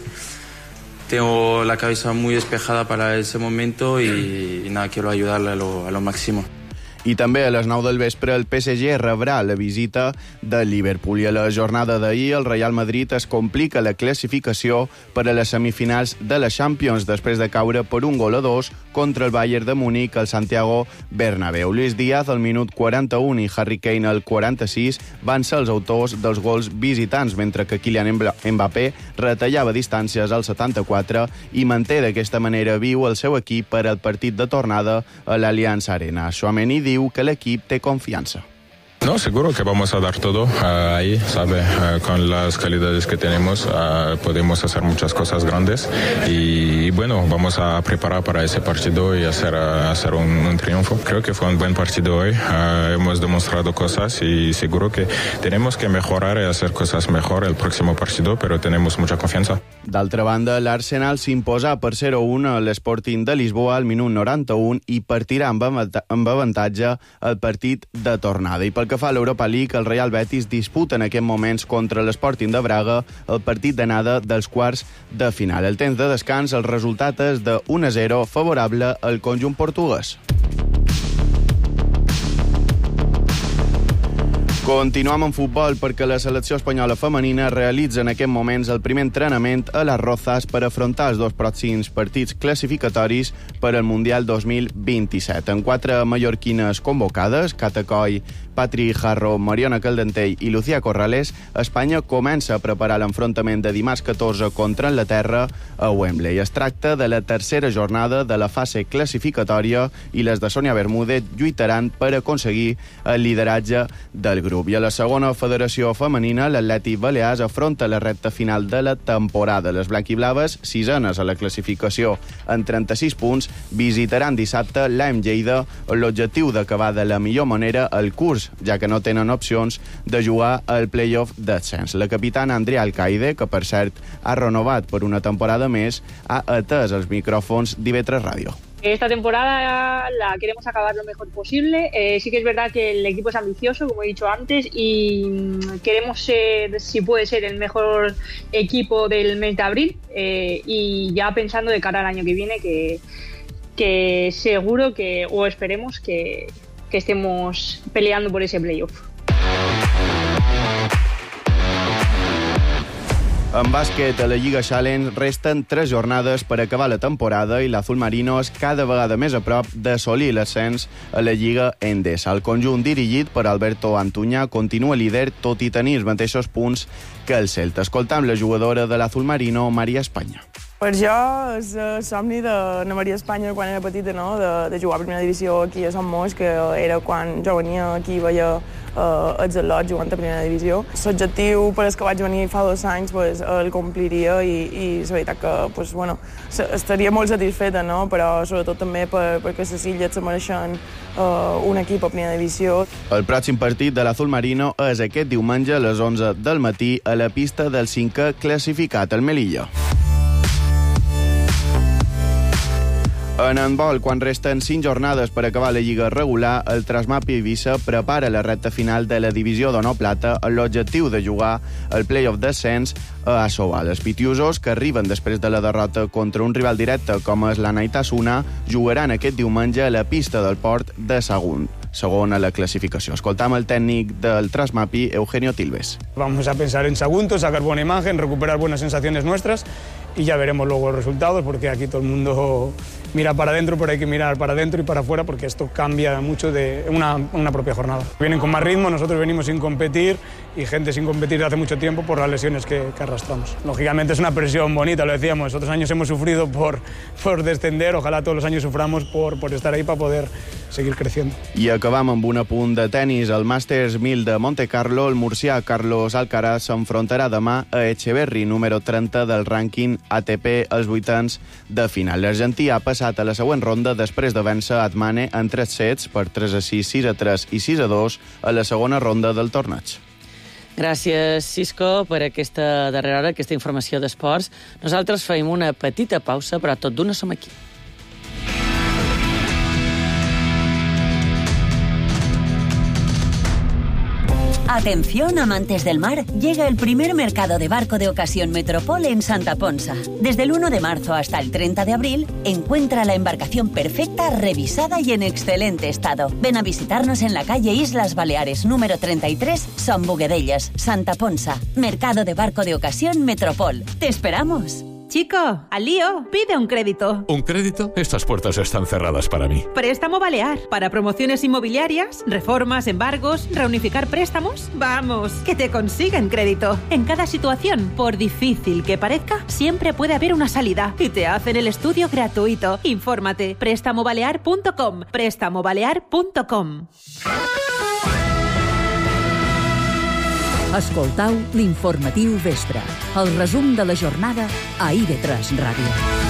S16: tengo la cabeza muy despejada para ese momento y, y nada, quiero ayudarle a lo, a lo máximo.
S15: I també a les nou del vespre el P S G rebrà la visita de Liverpool. I a la jornada d'ahir el Real Madrid es complica la classificació per a les semifinals de la Champions després de caure per un gol a dos contra el Bayern de Múnich al Santiago Bernabéu. Luis Díaz al minut quaranta-un i Harry Kane al quaranta-sis van ser els autors dels gols visitants, mentre que Kylian Mbappé retallava distàncies al setanta-quatre i manté d'aquesta manera viu el seu equip per al partit de tornada a l'Allianz Arena. Tchouaméni diu que l'equip té confiança.
S17: No, seguro que vamos a dar todo uh, ahí, ¿sabe? Uh, con las calidades que tenemos uh, podemos hacer muchas cosas grandes y, y bueno, vamos a preparar para ese partido y hacer, uh, hacer un, un triunfo. Creo que fue un buen partido hoy, uh, hemos demostrado cosas y seguro que tenemos que mejorar y hacer cosas mejor el próximo partido, pero tenemos mucha confianza.
S15: D'altra banda, l'Arsenal s'imposa per zero a un a l'Sporting de Lisboa al minut noranta-un i partirà amb avantatge el partit de tornada. I pel que fa a l'Europa League, el Real Betis disputa en aquests moments contra l'Sporting de Braga el partit d'anada dels quarts de final. El temps de descans, el resultat és de un a zero favorable al conjunt portuguès. Continuem en futbol perquè la selecció espanyola femenina realitza en aquests moments el primer entrenament a les Rozas per afrontar els dos pròxims partits classificatoris per al Mundial dos mil vint-i-set. En quatre mallorquines convocades, Cata Coll, Patri Jarro, Mariona Caldentell i Lucía Corrales, Espanya comença a preparar l'enfrontament de dimarts catorze contra Anglaterra a Wembley. Es tracta de la tercera jornada de la fase classificatòria i les de Sònia Bermúdez lluitaran per aconseguir el lideratge del grup. I a la segona federació femenina, l'Atlètic Balears afronta la recta final de la temporada. Les blanquiblaves, sisenes a la classificació en trenta-sis punts, visitaran dissabte l'A E M Lleida amb l'objectiu d'acabar de la millor manera el curs, ja que no tenen opcions de jugar al play-off d'ascens. La capitana Andrea Alcaide, que per cert ha renovat per una temporada més, ha atès els micròfons d'I V tres Ràdio.
S18: Esta temporada la queremos acabar lo mejor posible. Eh, sí que es verdad que el equipo es ambicioso, como he dicho antes, y queremos ser, si puede ser, el mejor equipo del mes de abril. Eh, y ya pensando de cara al año que viene, que, que seguro que, o esperemos que, que estemos peleando por ese playoff.
S15: En bàsquet, a la Lliga Challenge resten tres jornades per acabar la temporada i l'Azul Marino és cada vegada més a prop d'assolir l'ascens a la Lliga Endesa. El conjunt dirigit per Alberto Antuña continua líder, tot i tenir els mateixos punts que el Celta. Escoltam la jugadora de l'Azul Marino, Maria Espanya.
S5: Per jo és el somni d'Anna Maria Espanya quan era petita, no? de, de jugar a primera divisió aquí a Sant Moix, que era quan jo venia aquí i veia uh, els al·lots jugant a primera divisió. L'objectiu per el que vaig venir fa dos anys pues, el compliria i, i la veritat que pues, bueno, estaria molt satisfeta, no? Però sobretot també per, perquè les Illes se mereixen uh, un equip a primera divisió.
S15: El pròxim partit de l'Azul Marino és aquest diumenge a les onze del matí a la pista del cinquè classificat, el Melilla. En handbol, quan resten cinc jornades per acabar la lliga regular, el Trasmapi Eivissa prepara la recta final de la divisió d'Honor Plata amb l'objectiu de jugar el play-off descens a Asobal. Els pitiusos, que arriben després de la derrota contra un rival directe com és l'Anaitasuna, jugaran aquest diumenge a la pista del port de Sagunt, segon a la clasificació. Escoltam el tècnic del Trasmapi, Eugenio Tilves.
S9: Vamos a pensar en Sagunto, sacar buena imagen, recuperar buenas sensaciones nuestras y ya veremos luego los resultados, porque aquí todo el mundo mira para adentro, pero hay que mirar para adentro y para afuera, porque esto cambia mucho de una, una propia jornada. Vienen con más ritmo, nosotros venimos sin competir y gente sin competir desde hace mucho tiempo por las lesiones que, que arrastramos. Lógicamente es una presión bonita, lo decíamos, otros años hemos sufrido por, por descender, ojalá todos los años suframos por, por estar ahí para poder seguir creciendo.
S15: I acabam amb un apunt de tennis. Al Masters mil de Monte Carlo, el murcià Carlos Alcaraz s'enfrontarà demà a Echeverry, número trenta del rànquing A T P, als vuitens de final. L'argentí ha passat a la següent ronda després de vèncer Atmane en tres sets per tres a sis, sis a tres i sis a dos a la segona ronda del torneig.
S1: Gràcies, Cisco, per aquesta darrera hora, aquesta informació d'esports. Nosaltres feim una petita pausa, però tot d'una som aquí.
S19: Atención, amantes del mar, llega el primer mercado de barco de ocasión Metropol en Santa Ponsa. Desde el uno de marzo hasta el treinta de abril, encuentra la embarcación perfecta, revisada y en excelente estado. Ven a visitarnos en la calle Islas Baleares, número treinta y tres, Son Buguedellas, Santa Ponsa. Mercado de barco de ocasión Metropol. ¡Te esperamos!
S20: Chico, al lío, pide un crédito.
S21: ¿Un crédito? Estas puertas están cerradas para mí.
S20: Préstamo Balear. Para promociones inmobiliarias, reformas, embargos, reunificar préstamos. Vamos, que te consiguen crédito. En cada situación, por difícil que parezca, siempre puede haber una salida. Y te hacen el estudio gratuito. Infórmate. préstamo balear punto com. préstamo balear punto com.
S2: Escoltau l'informatiu vespre, el resum de la jornada a I V tres Ràdio.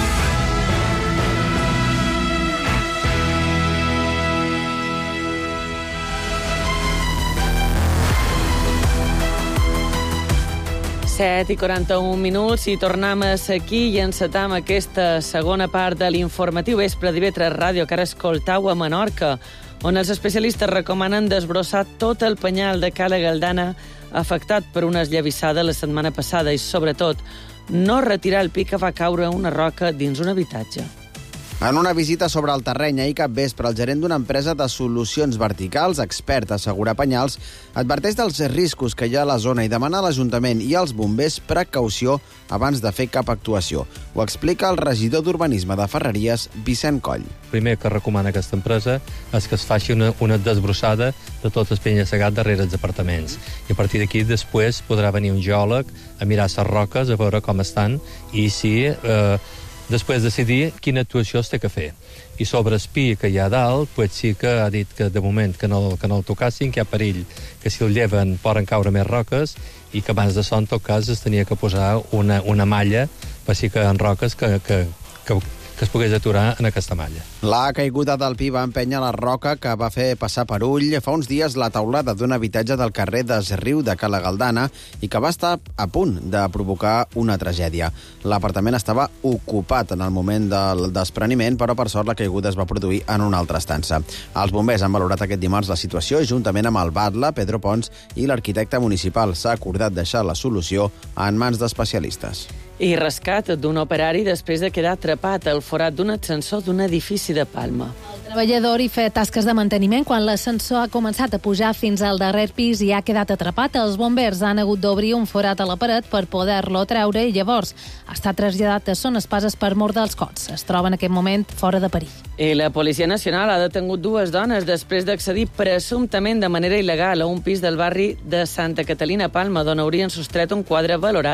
S1: set i quaranta-un minuts i tornem a ser aquí i encetam aquesta segona part de l'informatiu vespre d'I V tres Ràdio que ara escoltau a Menorca, on els especialistes recomanen desbrossar tot el penyal de Cala Galdana afectat per una esllavissada la setmana passada i, sobretot, no retirar el pi que va caure una roca dins un habitatge.
S22: En una visita sobre el terreny ahir cap vespre, el gerent d'una empresa de solucions verticals, expert a assegurar penyals, adverteix dels riscos que hi ha a la zona i demana a l'Ajuntament i als bombers precaució abans de fer cap actuació. Ho explica el regidor d'Urbanisme de Ferreries, Vicent Coll.
S23: El primer que recomana aquesta empresa és que es faci una, una desbrossada de tot el penya-segat darrere els apartaments. I a partir d'aquí després podrà venir un geòleg a mirar les roques, a veure com estan i si... Eh, després decidir quina actuació es té que fer. I sobre el pi que hi ha dalt, pues sí que ha dit que de moment que no, que no el tocassin, que hi ha perill que si el lleven poden caure més roques i que abans d'això, en tot cas, es tenia que posar una, una malla per si que en roques que, que, que, que es pogués aturar en aquesta malla.
S22: La caiguda del pi va empènyer la roca que va fer passar per ull fa uns dies la taulada d'un habitatge del carrer Desriu de Cala Galdana i que va estar a punt de provocar una tragèdia. L'apartament estava ocupat en el moment del despreniment, però per sort la caiguda es va produir en una altra estança. Els bombers han valorat aquest dimarts la situació i juntament amb el batlle, Pedro Pons, i l'arquitecte municipal s'ha acordat deixar la solució en mans d'especialistes.
S1: I rescat d'un operari després de quedar atrapat al forat d'un ascensor d'un edifici de Palma.
S3: El treballador hi feia tasques de manteniment quan l'ascensor ha començat a pujar fins al darrer pis i ha quedat atrapat. Els bombers han hagut d'obrir un forat a la paret per poder-lo treure i llavors ha estat traslladat a Son Espases per mort dels cots. Es troba en aquest moment fora de perill.
S1: I la Policia Nacional ha detengut dues dones després d'accedir presumptament de manera il·legal a un pis del barri de Santa Catalina, Palma, d'on haurien sostret un quadre valorat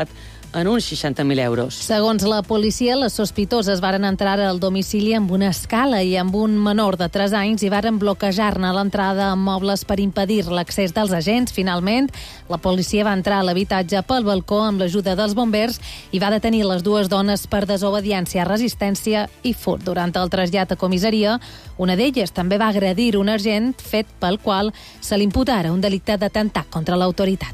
S1: en uns seixanta mil euros.
S3: Segons la policia, les sospitoses varen entrar al domicili amb una escala i amb un menor de tres anys i varen bloquejar-ne l'entrada amb mobles per impedir l'accés dels agents. Finalment, la policia va entrar a l'habitatge pel balcó amb l'ajuda dels bombers i va detenir les dues dones per desobediència, resistència i furt. Durant el trasllat a comissaria, una d'elles també va agredir un agent, fet pel qual se li imputara un delicte d'atemptat contra l'autoritat.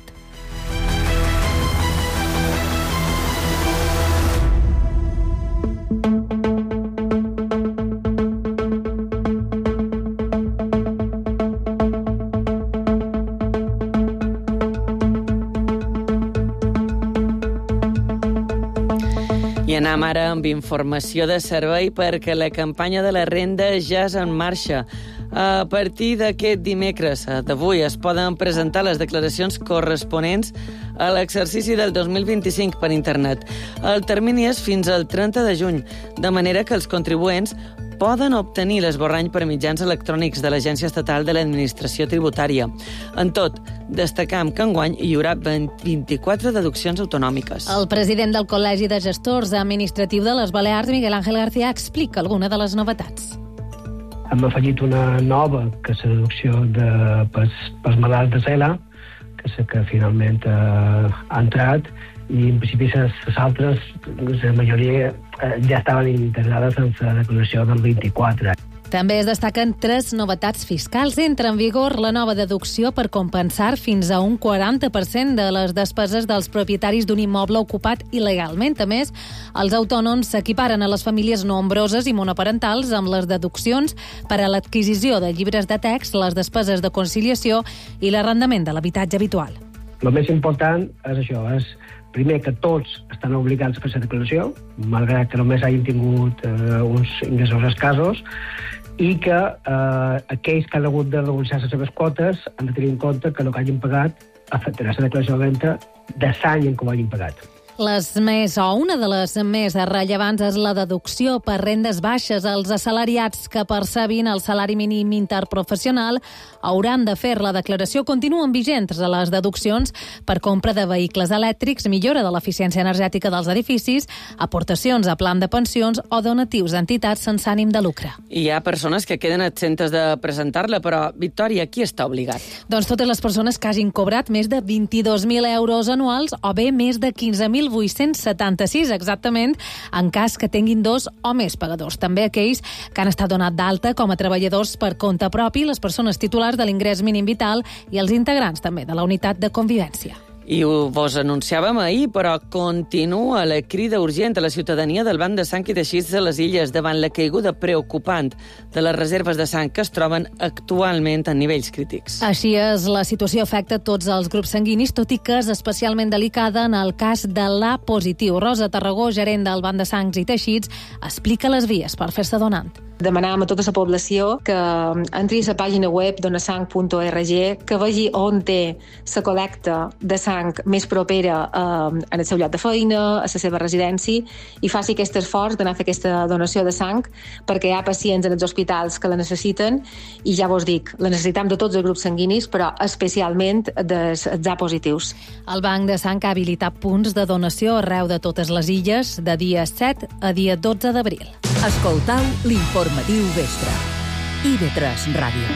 S1: I anem ara amb informació de servei perquè la campanya de la renda ja és en marxa. A partir d'aquest dimecres d'avui es poden presentar les declaracions corresponents a l'exercici del dos mil vint-i-cinc per internet. El termini és fins al trenta de juny, de manera que els contribuents poden obtenir l'esborrany per mitjans electrònics de l'Agència Estatal de l'Administració Tributària. En tot, destacam que enguany hi haurà vint-i-quatre deduccions autonòmiques.
S3: El president del Col·legi de Gestors Administratiu de les Balears, Miguel Ángel García, explica alguna de les novetats.
S6: Hem afegit una nova, que és la deducció de, pels, pels malalts de cel·la, que és que finalment eh, ha entrat, i en principi les altres, la majoria eh, ja estaven integrades en la declaració del vint-i-quatre.
S3: També es destaquen tres novetats fiscals. Entra en vigor la nova deducció per compensar fins a un quaranta per cent de les despeses dels propietaris d'un immoble ocupat il·legalment. A més, els autònoms s'equiparen a les famílies nombroses i monoparentals amb les deduccions per a l'adquisició de llibres de text, les despeses de conciliació i l'arrendament de l'habitatge habitual.
S6: El més important és això, és primer que tots estan obligats a fer la declaració, malgrat que només hagin tingut eh, uns ingressos escassos, i que eh, aquells que han hagut de negociar les seves quotes han de tenir en compte que el que hagin pagat afectarà la declaració de renda de l'any en què ho hagin pagat.
S3: Les més, o una de les més rellevants és la deducció per rendes baixes. Els assalariats que percebin el salari mínim interprofessional hauran de fer la declaració. Continuen vigents les deduccions per compra de vehicles elèctrics, millora de l'eficiència energètica dels edificis, aportacions a plan de pensions o donatius d'entitats sense ànim de lucre.
S1: Hi ha persones que queden exemptes de presentar-la, però, Victòria, qui està obligat?
S3: Doncs totes les persones que hagin cobrat més de vint-i-dos mil euros anuals o bé més de quinze mil vuit-cents setanta-sis, exactament, en cas que tinguin dos o més pagadors. També aquells que han estat donat d'alta com a treballadors per compte propi, les persones titulars de l'ingrés mínim vital i els integrants també de la unitat de convivència.
S1: I ho vos anunciàvem ahir, però continua la crida urgent a la ciutadania del Banc de Sang i Teixits de les Illes davant la caiguda preocupant de les reserves de sang que es troben actualment en nivells crítics.
S3: Així és, la situació afecta tots els grups sanguinis, tot i que és especialment delicada en el cas de l'A positiu. Rosa Tarragó, gerent del Banc de Sangs i Teixits, explica les vies per fer-se donant.
S11: Demanàvem a tota la població que entri a la pàgina web donasang punt org, que vegi on té la col·lecta de sang més propera eh, en el seu lloc de feina, a la seva residència, i faci aquest esforç d'anar a fer aquesta donació de sang, perquè hi ha pacients en els hospitals que la necessiten, i ja vos dic, la necessitam de tots els grups sanguinis, però especialment dels A positius.
S3: El Banc de Sang ha habilitat punts de donació arreu de totes les illes de dia set a dia dotze d'abril.
S2: Escoltau l'informatiu vespre. I V tres Ràdio.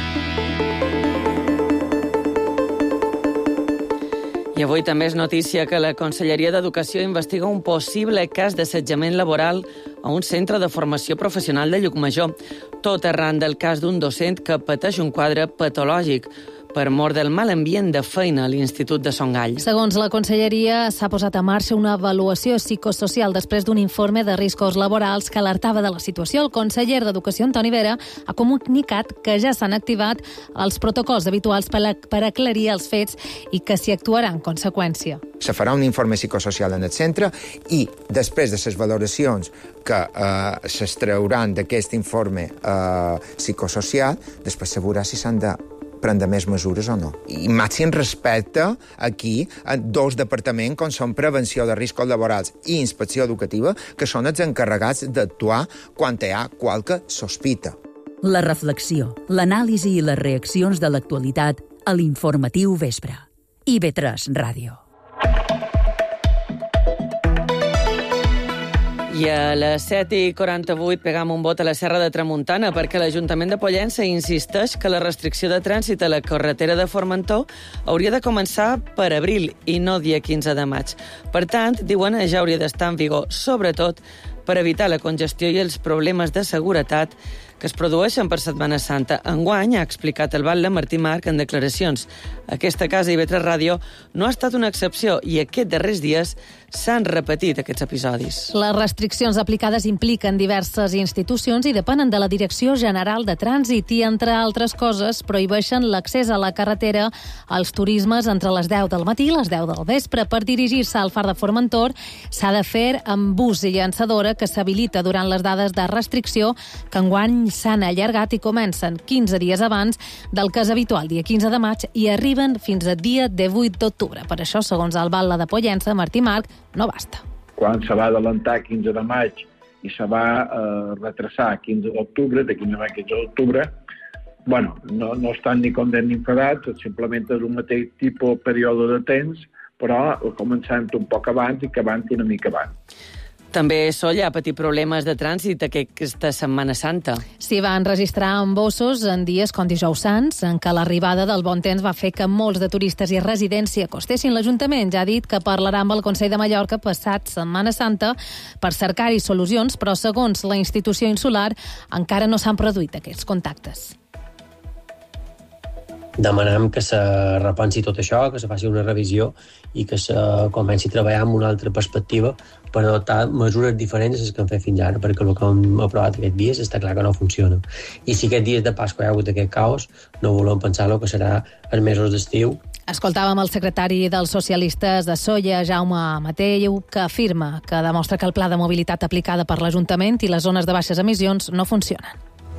S1: I avui també és notícia que la Conselleria d'Educació investiga un possible cas d'assetjament laboral a un centre de formació professional de Llucmajor, tot arran del cas d'un docent que pateix un quadre patològic per mor del mal ambient de feina a l'Institut de Songall.
S3: Segons la Conselleria, s'ha posat en marxa una avaluació psicosocial després d'un informe de riscos laborals que alertava de la situació. El conseller d'Educació, Antoni Vera, ha comunicat que ja s'han activat els protocols habituals per, a, per aclarir els fets i que s'hi actuarà en conseqüència.
S12: Se farà un informe psicosocial en el centre i després de les valoracions que eh, s'extrauran d'aquest informe eh, psicosocial, després se veurà si s'han de prendre més mesures o no. I màxim respecte aquí a dos departaments com són prevenció de riscos laborals i inspecció educativa, que són els encarregats d'actuar quan hi ha qualque sospita.
S2: La reflexió, l'anàlisi i les reaccions de l'actualitat a l'informatiu vespre. I V tres Ràdio.
S1: I a les set i quaranta-vuit pegam un vot a la Serra de Tramuntana perquè l'Ajuntament de Pollença insisteix que la restricció de trànsit a la carretera de Formentor hauria de començar per abril i no dia quinze de maig. Per tant, diuen, ja hauria d'estar en vigor, sobretot per evitar la congestió i els problemes de seguretat que es produeixen per Setmana Santa. Enguany, ha explicat el batlle Martí Marc en declaracions. Aquesta casa I V tres Ràdio no ha estat una excepció i aquests darrers dies s'han repetit aquests episodis.
S3: Les restriccions aplicades impliquen diverses institucions i depenen de la Direcció General de Trànsit i, entre altres coses, prohibeixen l'accés a la carretera als turismes entre les deu del matí i les deu del vespre. Per dirigir-se al Far de Formentor s'ha de fer amb bus i llançadora que s'habilita durant les dades de restricció que enguany s'han allargat i comencen quinze dies abans del que és habitual, dia quinze de maig, i arriben fins a dia divuit d'octubre. Per això, segons el batlle de Pollença, Martí Marc, no basta.
S4: Quan se va adelantar quinze de maig i se va eh, retrasar quinze d'octubre, de quinze de maig a quinze d'octubre, bueno, no, no estan ni contents ni enfadats, simplement és un mateix tipus període de temps, però començant un poc abans i acabant una mica abans.
S1: També Solla ha patit problemes de trànsit aquesta Setmana Santa.
S3: S'hi van registrar embossos en dies com Dijous Sants, en què l'arribada del bon temps va fer que molts de turistes i residència acostessin. L'Ajuntament ja ha dit que parlarà amb el Consell de Mallorca passat Setmana Santa per cercar-hi solucions, però segons la institució insular encara no s'han produït aquests contactes.
S10: Demanem que se repensi tot això, que se faci una revisió i que se comenci a treballar amb una altra perspectiva per adoptar mesures diferents a les que hem fet fins ara, perquè el que hem aprovat aquests dies està clar que no funciona. I si aquests dies de Pasqua hi ha hagut aquest caos, no volem pensar el que serà els mesos d'estiu.
S3: Escoltàvem el secretari dels socialistes de Solla, Jaume Mateu, que afirma que demostra que el pla de mobilitat aplicada per l'Ajuntament i les zones de baixes emissions no funcionen.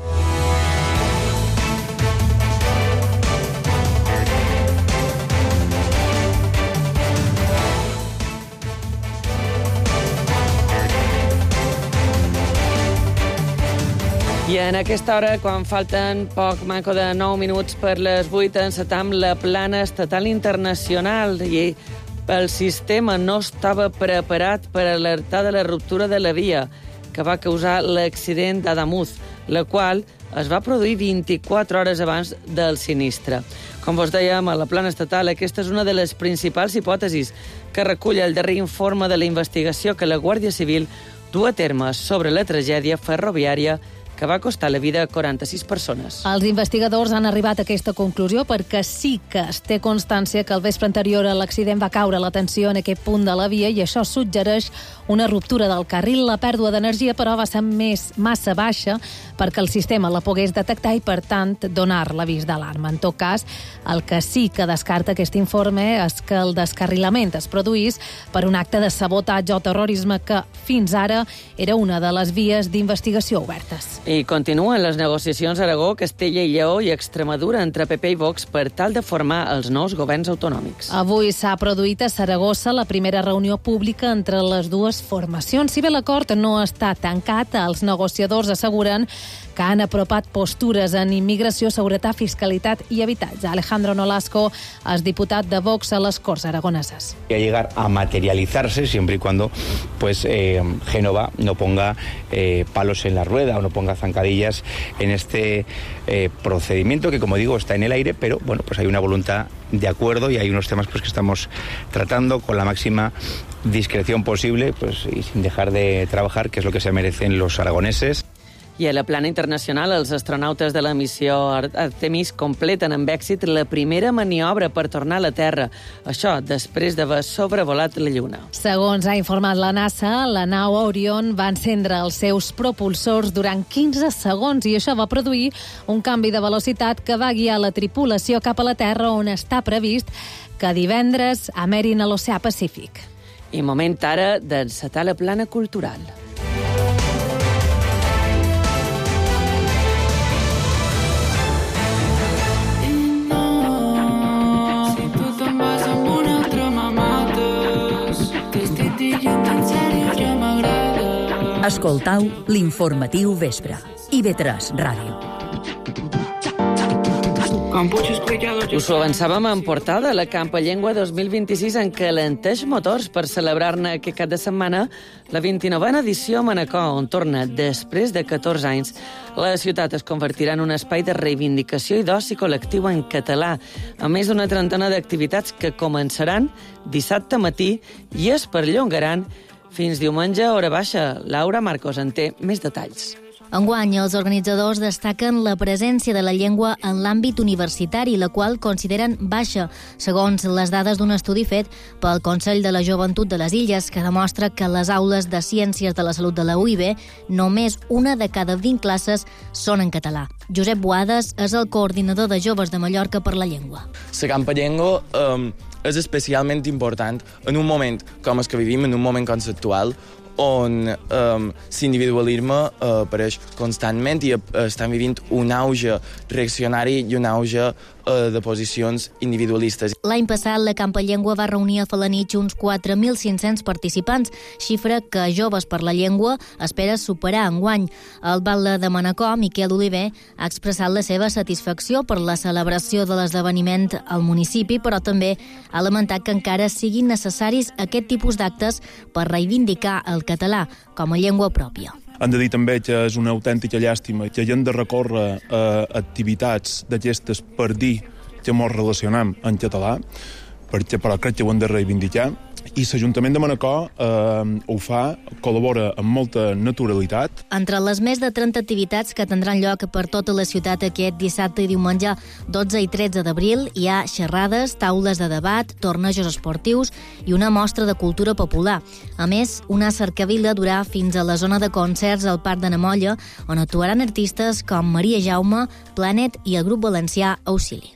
S1: I en aquesta hora, quan falten poc manco de nou minuts per les vuit, encetam la plana estatal internacional i el sistema no estava preparat per alertar de la ruptura de la via que va causar l'accident d'Adamuz, la qual es va produir vint-i-quatre hores abans del sinistre. Com vos dèiem, a la plana estatal, aquesta és una de les principals hipòtesis que recull el darrer informe de la investigació que la Guàrdia Civil du a terme sobre la tragèdia ferroviària que va costar la vida a quaranta-sis persones.
S3: Els investigadors han arribat a aquesta conclusió perquè sí que es té constància que el vespre anterior a l'accident va caure la tensió en aquest punt de la via i això suggereix una ruptura del carril. La pèrdua d'energia, però, va ser més massa baixa perquè el sistema la pogués detectar i, per tant, donar l'avís d'alarma. En tot cas, el que sí que descarta aquest informe és que el descarrilament es produís per un acte de sabotatge o terrorisme que, fins ara, era una de les vies d'investigació obertes.
S1: I continuen les negociacions a Aragó, Castella i Lleó i Extremadura entre P P i Vox per tal de formar els nous governs autonòmics.
S3: Avui s'ha produït a Saragossa la primera reunió pública entre les dues formacions. Si bé l'acord no està tancat, els negociadors asseguren que han apropat postures en immigració, seguretat, fiscalitat i habitatge. Alejandro Nolasco és diputat de Vox a les Corts Aragoneses.
S13: A llegar a materializarse siempre y cuando pues eh, Génova no ponga eh, palos en la rueda o no ponga zancadillas en este eh, procedimiento que, como digo, está en el aire, pero bueno, pues hay una voluntad de acuerdo y hay unos temas pues que estamos tratando con la máxima discreción posible, pues y sin dejar de trabajar, que es lo que se merecen los aragoneses.
S1: I a la plana internacional, els astronautes de la missió Artemis completen amb èxit la primera maniobra per tornar a la Terra. Això després d'haver sobrevolat la Lluna.
S3: Segons ha informat la NASA, la nau Orion va encendre els seus propulsors durant quinze segons i això va produir un canvi de velocitat que va guiar la tripulació cap a la Terra, on està previst que divendres amerin a l'Oceà Pacífic.
S1: I moment ara d'encetar la plana cultural.
S2: Escoltau l'informatiu vespre. I V tres Ràdio.
S1: Us ho avançàvem en portada, la Campa Llengua dos mil vint-i-sis encalenteix motors per celebrar-ne aquest cap de setmana la vint-i-novena edició a Manacor, on torna després de catorze anys. La ciutat es convertirà en un espai de reivindicació i d'oci col·lectiu en català, amb més d'una trentena d'activitats que començaran dissabte matí i es perllongaran fins diumenge a hora baixa. Laura Marcos en té més detalls.
S7: Enguany, els organitzadors destaquen la presència de la llengua en l'àmbit universitari, la qual consideren baixa, segons les dades d'un estudi fet pel Consell de la Joventut de les Illes, que demostra que a les aules de Ciències de la Salut de la U I B només una de cada vint classes són en català. Josep Boades és el coordinador de joves de Mallorca per la llengua.
S8: La Campa Llengua eh, és especialment important en un moment com el que vivim, en un moment conceptual, on um, l'individualisme uh, apareix constantment i uh, estan vivint un auge reaccionari i un auge uh, de posicions individualistes.
S7: L'any passat, la Campa Llengua va reunir a Falanitx uns quatre mil cinc-cents participants, xifra que Joves per la Llengua espera superar enguany. El batlle de Manacor, Miquel Oliver, ha expressat la seva satisfacció per la celebració de l'esdeveniment al municipi, però també ha lamentat que encara siguin necessaris aquest tipus d'actes per reivindicar el català com a llengua pròpia.
S14: Hem de dir també que és una autèntica llàstima que hagin de recórrer a activitats d'aquestes per dir que ens relacionem en català, perquè però crec que ho hem de reivindicar. I l'Ajuntament de Manacor eh, ho fa, col·labora amb molta naturalitat.
S7: Entre les més de trenta activitats que tindran lloc per tota la ciutat aquest dissabte i diumenge dotze i tretze d'abril hi ha xerrades, taules de debat, tornejos esportius i una mostra de cultura popular. A més, una cercavila durà fins a la zona de concerts al Parc de Namolla, on actuaran artistes com Maria Jaume, Planet i el grup valencià Auxili.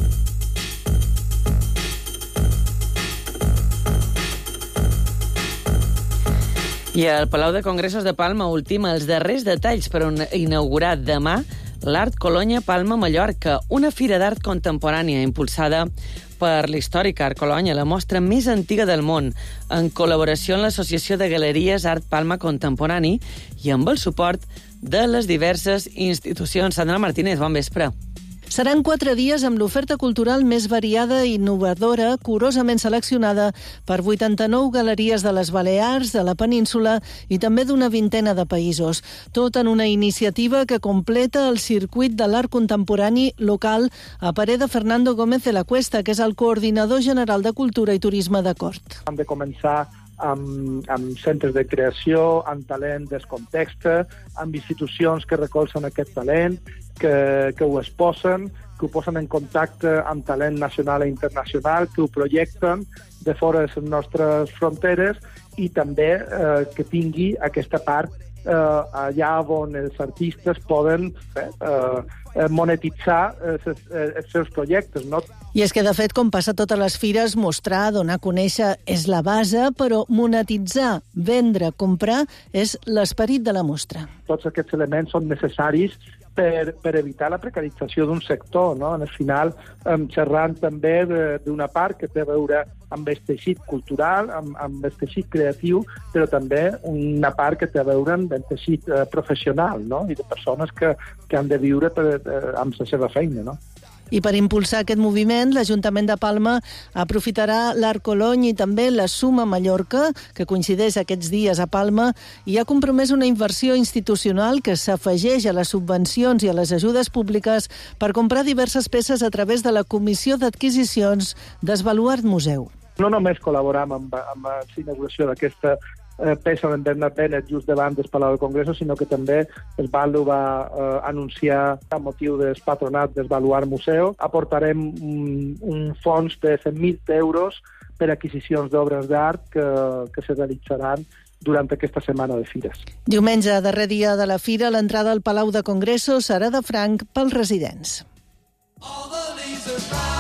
S1: I el Palau de Congressos de Palma ultima els darrers detalls per inaugurar demà l'Art Colònia Palma Mallorca, una fira d'art contemporània impulsada per l'històrica Art Colònia, la mostra més antiga del món, en col·laboració amb l'Associació de Galeries Art Palma Contemporani i amb el suport de les diverses institucions. Sandra Martínez, bon vespre.
S24: Seran quatre dies amb l'oferta cultural més variada i innovadora, curosament seleccionada per vuitanta-nou galeries de les Balears, de la península i també d'una vintena de països. Tot en una iniciativa que completa el circuit de l'art contemporani local a parer de Fernando Gómez de la Cuesta, que és el coordinador general de Cultura i Turisme de Cort.
S25: Hem de començar amb, amb centres de creació, amb talent descontext, amb institucions que recolzen aquest talent, que, que ho exposen, que ho posen en contacte amb talent nacional i internacional, que ho projecten de fora de les nostres fronteres i també eh, que tingui aquesta part eh, allà on els artistes poden eh, eh, monetitzar els, els seus projectes, no?
S24: I és que, de fet, com passa a totes les fires, mostrar, donar a conèixer és la base, però monetitzar, vendre, comprar és l'esperit de la mostra.
S25: Tots aquests elements són necessaris per, per evitar la precarització d'un sector, no? Al final, eh, xerrant també d'una part que té a veure amb el teixit cultural, amb, amb el teixit creatiu, però també una part que té a veure amb el teixit eh, professional, no? I de persones que, que han de viure per, eh, amb la seva feina, no?
S24: I per impulsar aquest moviment, l'Ajuntament de Palma aprofitarà l'Art Colony i també la Suma Mallorca, que coincideix aquests dies a Palma, i ha compromès una inversió institucional que s'afegeix a les subvencions i a les ajudes públiques per comprar diverses peces a través de la Comissió d'Adquisicions d'Esbaluart Museu.
S25: No només col·laboram amb, amb la inauguració d'aquesta Eh, peça d'en Bernat Bennett just davant del Palau de Congressos, sinó que també el Baldo va eh, anunciar a motiu del patronat del Baluart Museu. Aportarem un, un fons de cent mil euros per adquisicions d'obres d'art que, que se realitzaran durant aquesta setmana de fires.
S24: Diumenge, darrer dia de la fira, l'entrada al Palau de Congressos serà de franc pels residents. All the leaves are brown.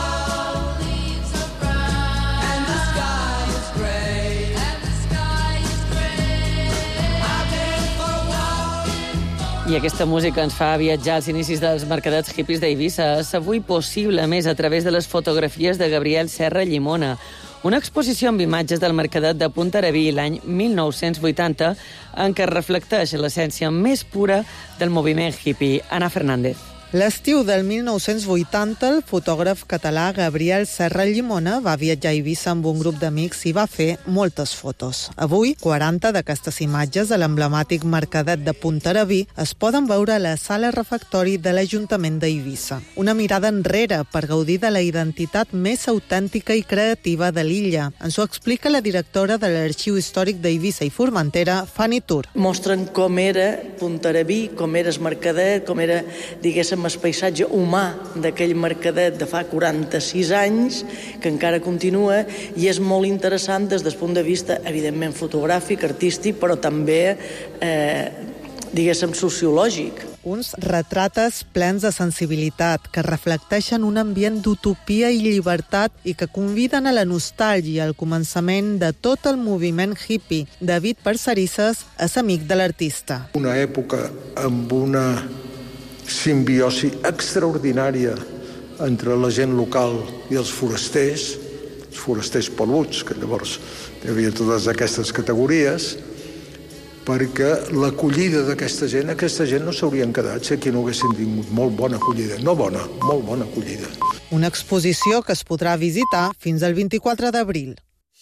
S1: I aquesta música ens fa viatjar als inicis dels mercadets hippies d'Eivissa. És avui possible, a més, a través de les fotografies de Gabriel Serra Llimona. Una exposició amb imatges del mercadet de Puntarabí l'any mil nou-cents vuitanta en què reflecteix l'essència més pura del moviment hippie. Ana Fernández.
S5: L'estiu del mil nou-cents vuitanta, el fotògraf català Gabriel Serra Llimona va viatjar a Eivissa amb un grup d'amics i va fer moltes fotos. Avui, quaranta d'aquestes imatges de l'emblemàtic mercadet de Puntaraví es poden veure a la sala refectori de l'Ajuntament d'Eivissa. Una mirada enrere per gaudir de la identitat més autèntica i creativa de l'illa. Ens ho explica la directora de l'Arxiu Històric d'Eivissa i Formentera, Fanny Tur.
S9: Mostren com era Puntaraví, com era el mercadet, com era, diguéssim, el paisatge humà d'aquell mercadet de fa quaranta-sis anys, que encara continua, i és molt interessant des del punt de vista, evidentment, fotogràfic, artístic, però també, eh, diguéssim, sociològic.
S5: Uns retrates plens de sensibilitat que reflecteixen un ambient d'utopia i llibertat i que conviden a la nostàlgia al començament de tot el moviment hippie. David Parcerisses és amic de l'artista.
S16: Una època amb una simbiosi extraordinària entre la gent local i els forasters, els forasters peluts, que llavors hi havia totes aquestes categories, perquè l'acollida d'aquesta gent, aquesta gent no s'haurien quedat si aquí no haguessin tingut molt bona acollida. No bona, molt bona acollida.
S5: Una exposició que es podrà visitar fins al vint-i-quatre d'abril.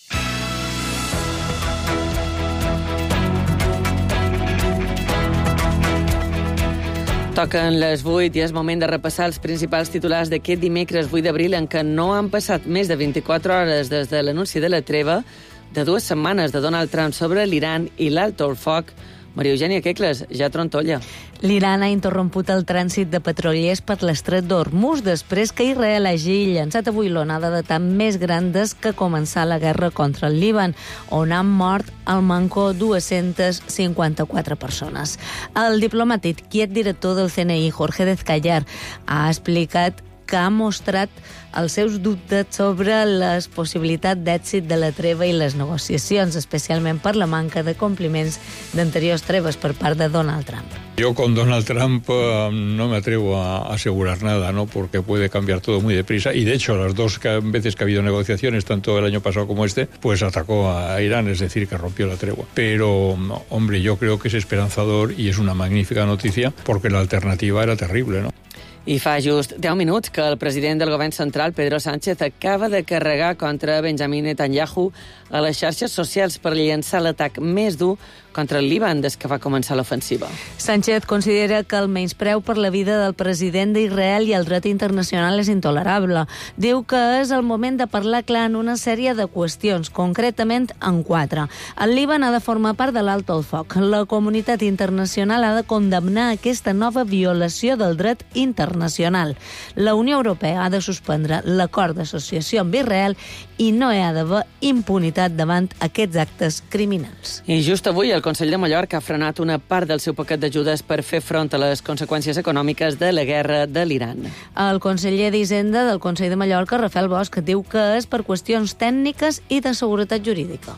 S1: Toquen les vuit i és moment de repassar els principals titulars d'aquest dimecres vuit d'abril, en què no han passat més de vint-i-quatre hores des de l'anunci de la treva de dues setmanes de Donald Trump sobre l'Iran i l'alto el foc. Maria Eugènia Quecles, ja trontolla.
S17: L'Iran ha interromput el trànsit de petroliers per l'estret d'Hormuz després que Israel hagi llançat avui l'onada d'atac més gran des que començà la guerra contra el Líban, on han mort al manco dues-centes cinquanta-quatre persones. El diplomàtic i director del C N I, Jorge Dezcayar, ha explicat que ha mostrat els seus dubtes sobre les possibilitats d'èxit de la treva i les negociacions, especialment per la manca de compliments d'anteriors treves per part de Donald Trump.
S21: Yo con Donald Trump uh, no me atrevo a asegurar nada, ¿no? Porque puede cambiar todo muy deprisa. Y de hecho, las dos veces que ha habido negociaciones, tanto el año pasado como este, pues atacó a Irán, es decir, que rompió la tregua. Pero, no, hombre, yo creo que es esperanzador y es una magnífica noticia porque la alternativa era terrible, ¿no?
S1: I fa just deu minuts que el president del govern central, Pedro Sánchez, acaba de carregar contra Benjamin Netanyahu a les xarxes socials per llançar l'atac més dur contra el Líban des que va començar l'ofensiva.
S17: Sánchez considera que el menyspreu per la vida del president d'Israel i el dret internacional és intolerable. Diu que és el moment de parlar clar en una sèrie de qüestions, concretament en quatre. El Líban ha de formar part de l'alto el foc. La comunitat internacional ha de condemnar aquesta nova violació del dret internacional. La Unió Europea ha de suspendre l'acord d'associació amb Israel i no hi ha d'haver impunitat davant aquests actes criminals.
S1: I just avui el Consell de Mallorca ha frenat una part del seu paquet d'ajudes per fer front a les conseqüències econòmiques de la guerra de l'Iran.
S17: El conseller d'Hisenda del Consell de Mallorca, Rafael Bosch, diu que és per qüestions tècniques i de seguretat jurídica.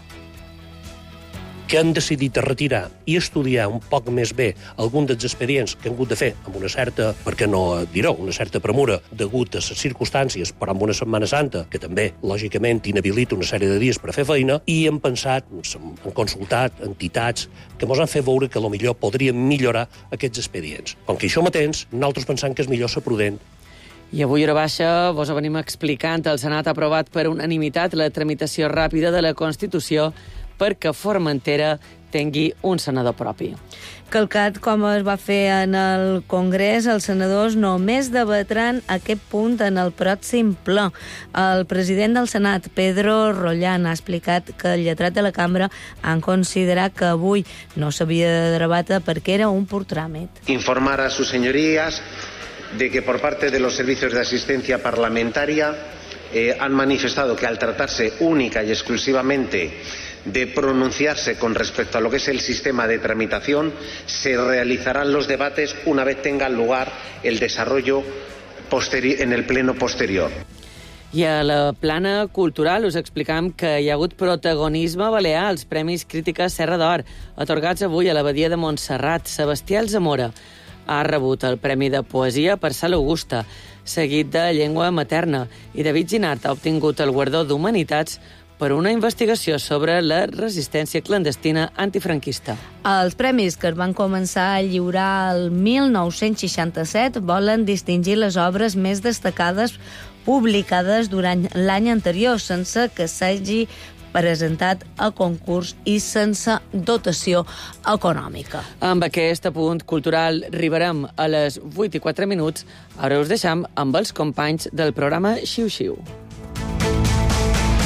S18: Que han decidit retirar i estudiar un poc més bé algun dels expedients que han hagut de fer amb una certa, per què no dir-ho, una certa premura degut a les circumstàncies, però amb una Setmana Santa, que també, lògicament, inhabilita una sèrie de dies per a fer feina, i hem pensat, hem consultat entitats que ens han fet veure que potser podrien millorar aquests expedients. Com que això mateix, nosaltres pensam que és millor ser prudent.
S1: I avui, hora baixa, vos ho venim explicant. El Senat ha aprovat per unanimitat la tramitació ràpida de la Constitució perquè Formentera tingui un senador propi.
S17: Calcat com es va fer en el Congrés, els senadors només debatran aquest punt en el pròxim ple. El president del Senat, Pedro Rollán, ha explicat que el lletrat de la cambra han considerat que avui no s'havia de debatre perquè era un pur tràmit.
S26: Informar a sus señorías de que por parte de los servicios de asistencia parlamentaria eh, han manifestado que al tratarse única y exclusivamente de pronunciarse con respecto a lo que es el sistema de tramitación, se realizarán los debates una vez tenga lugar el desarrollo posteri- en el pleno posterior.
S1: I a la plana cultural us explicam que hi ha hagut protagonisme balear als Premis Crítica Serra d'Or, atorgats avui a l'Abadia de Montserrat. Sebastià Alzamora ha rebut el Premi de Poesia per Sal Augusta, seguit de Llengua Materna, i David Ginart ha obtingut el guardó d'Humanitats per una investigació sobre la resistència clandestina antifranquista.
S17: Els premis que es van començar a lliurar el mil nou-cents seixanta-set volen distingir les obres més destacades publicades durant l'any anterior, sense que s'hagi presentat a concurs i sense dotació econòmica.
S1: Amb aquest apunt cultural arribarem a les vuit i quatre minuts. Ara us deixem amb els companys del programa Xiu Xiu.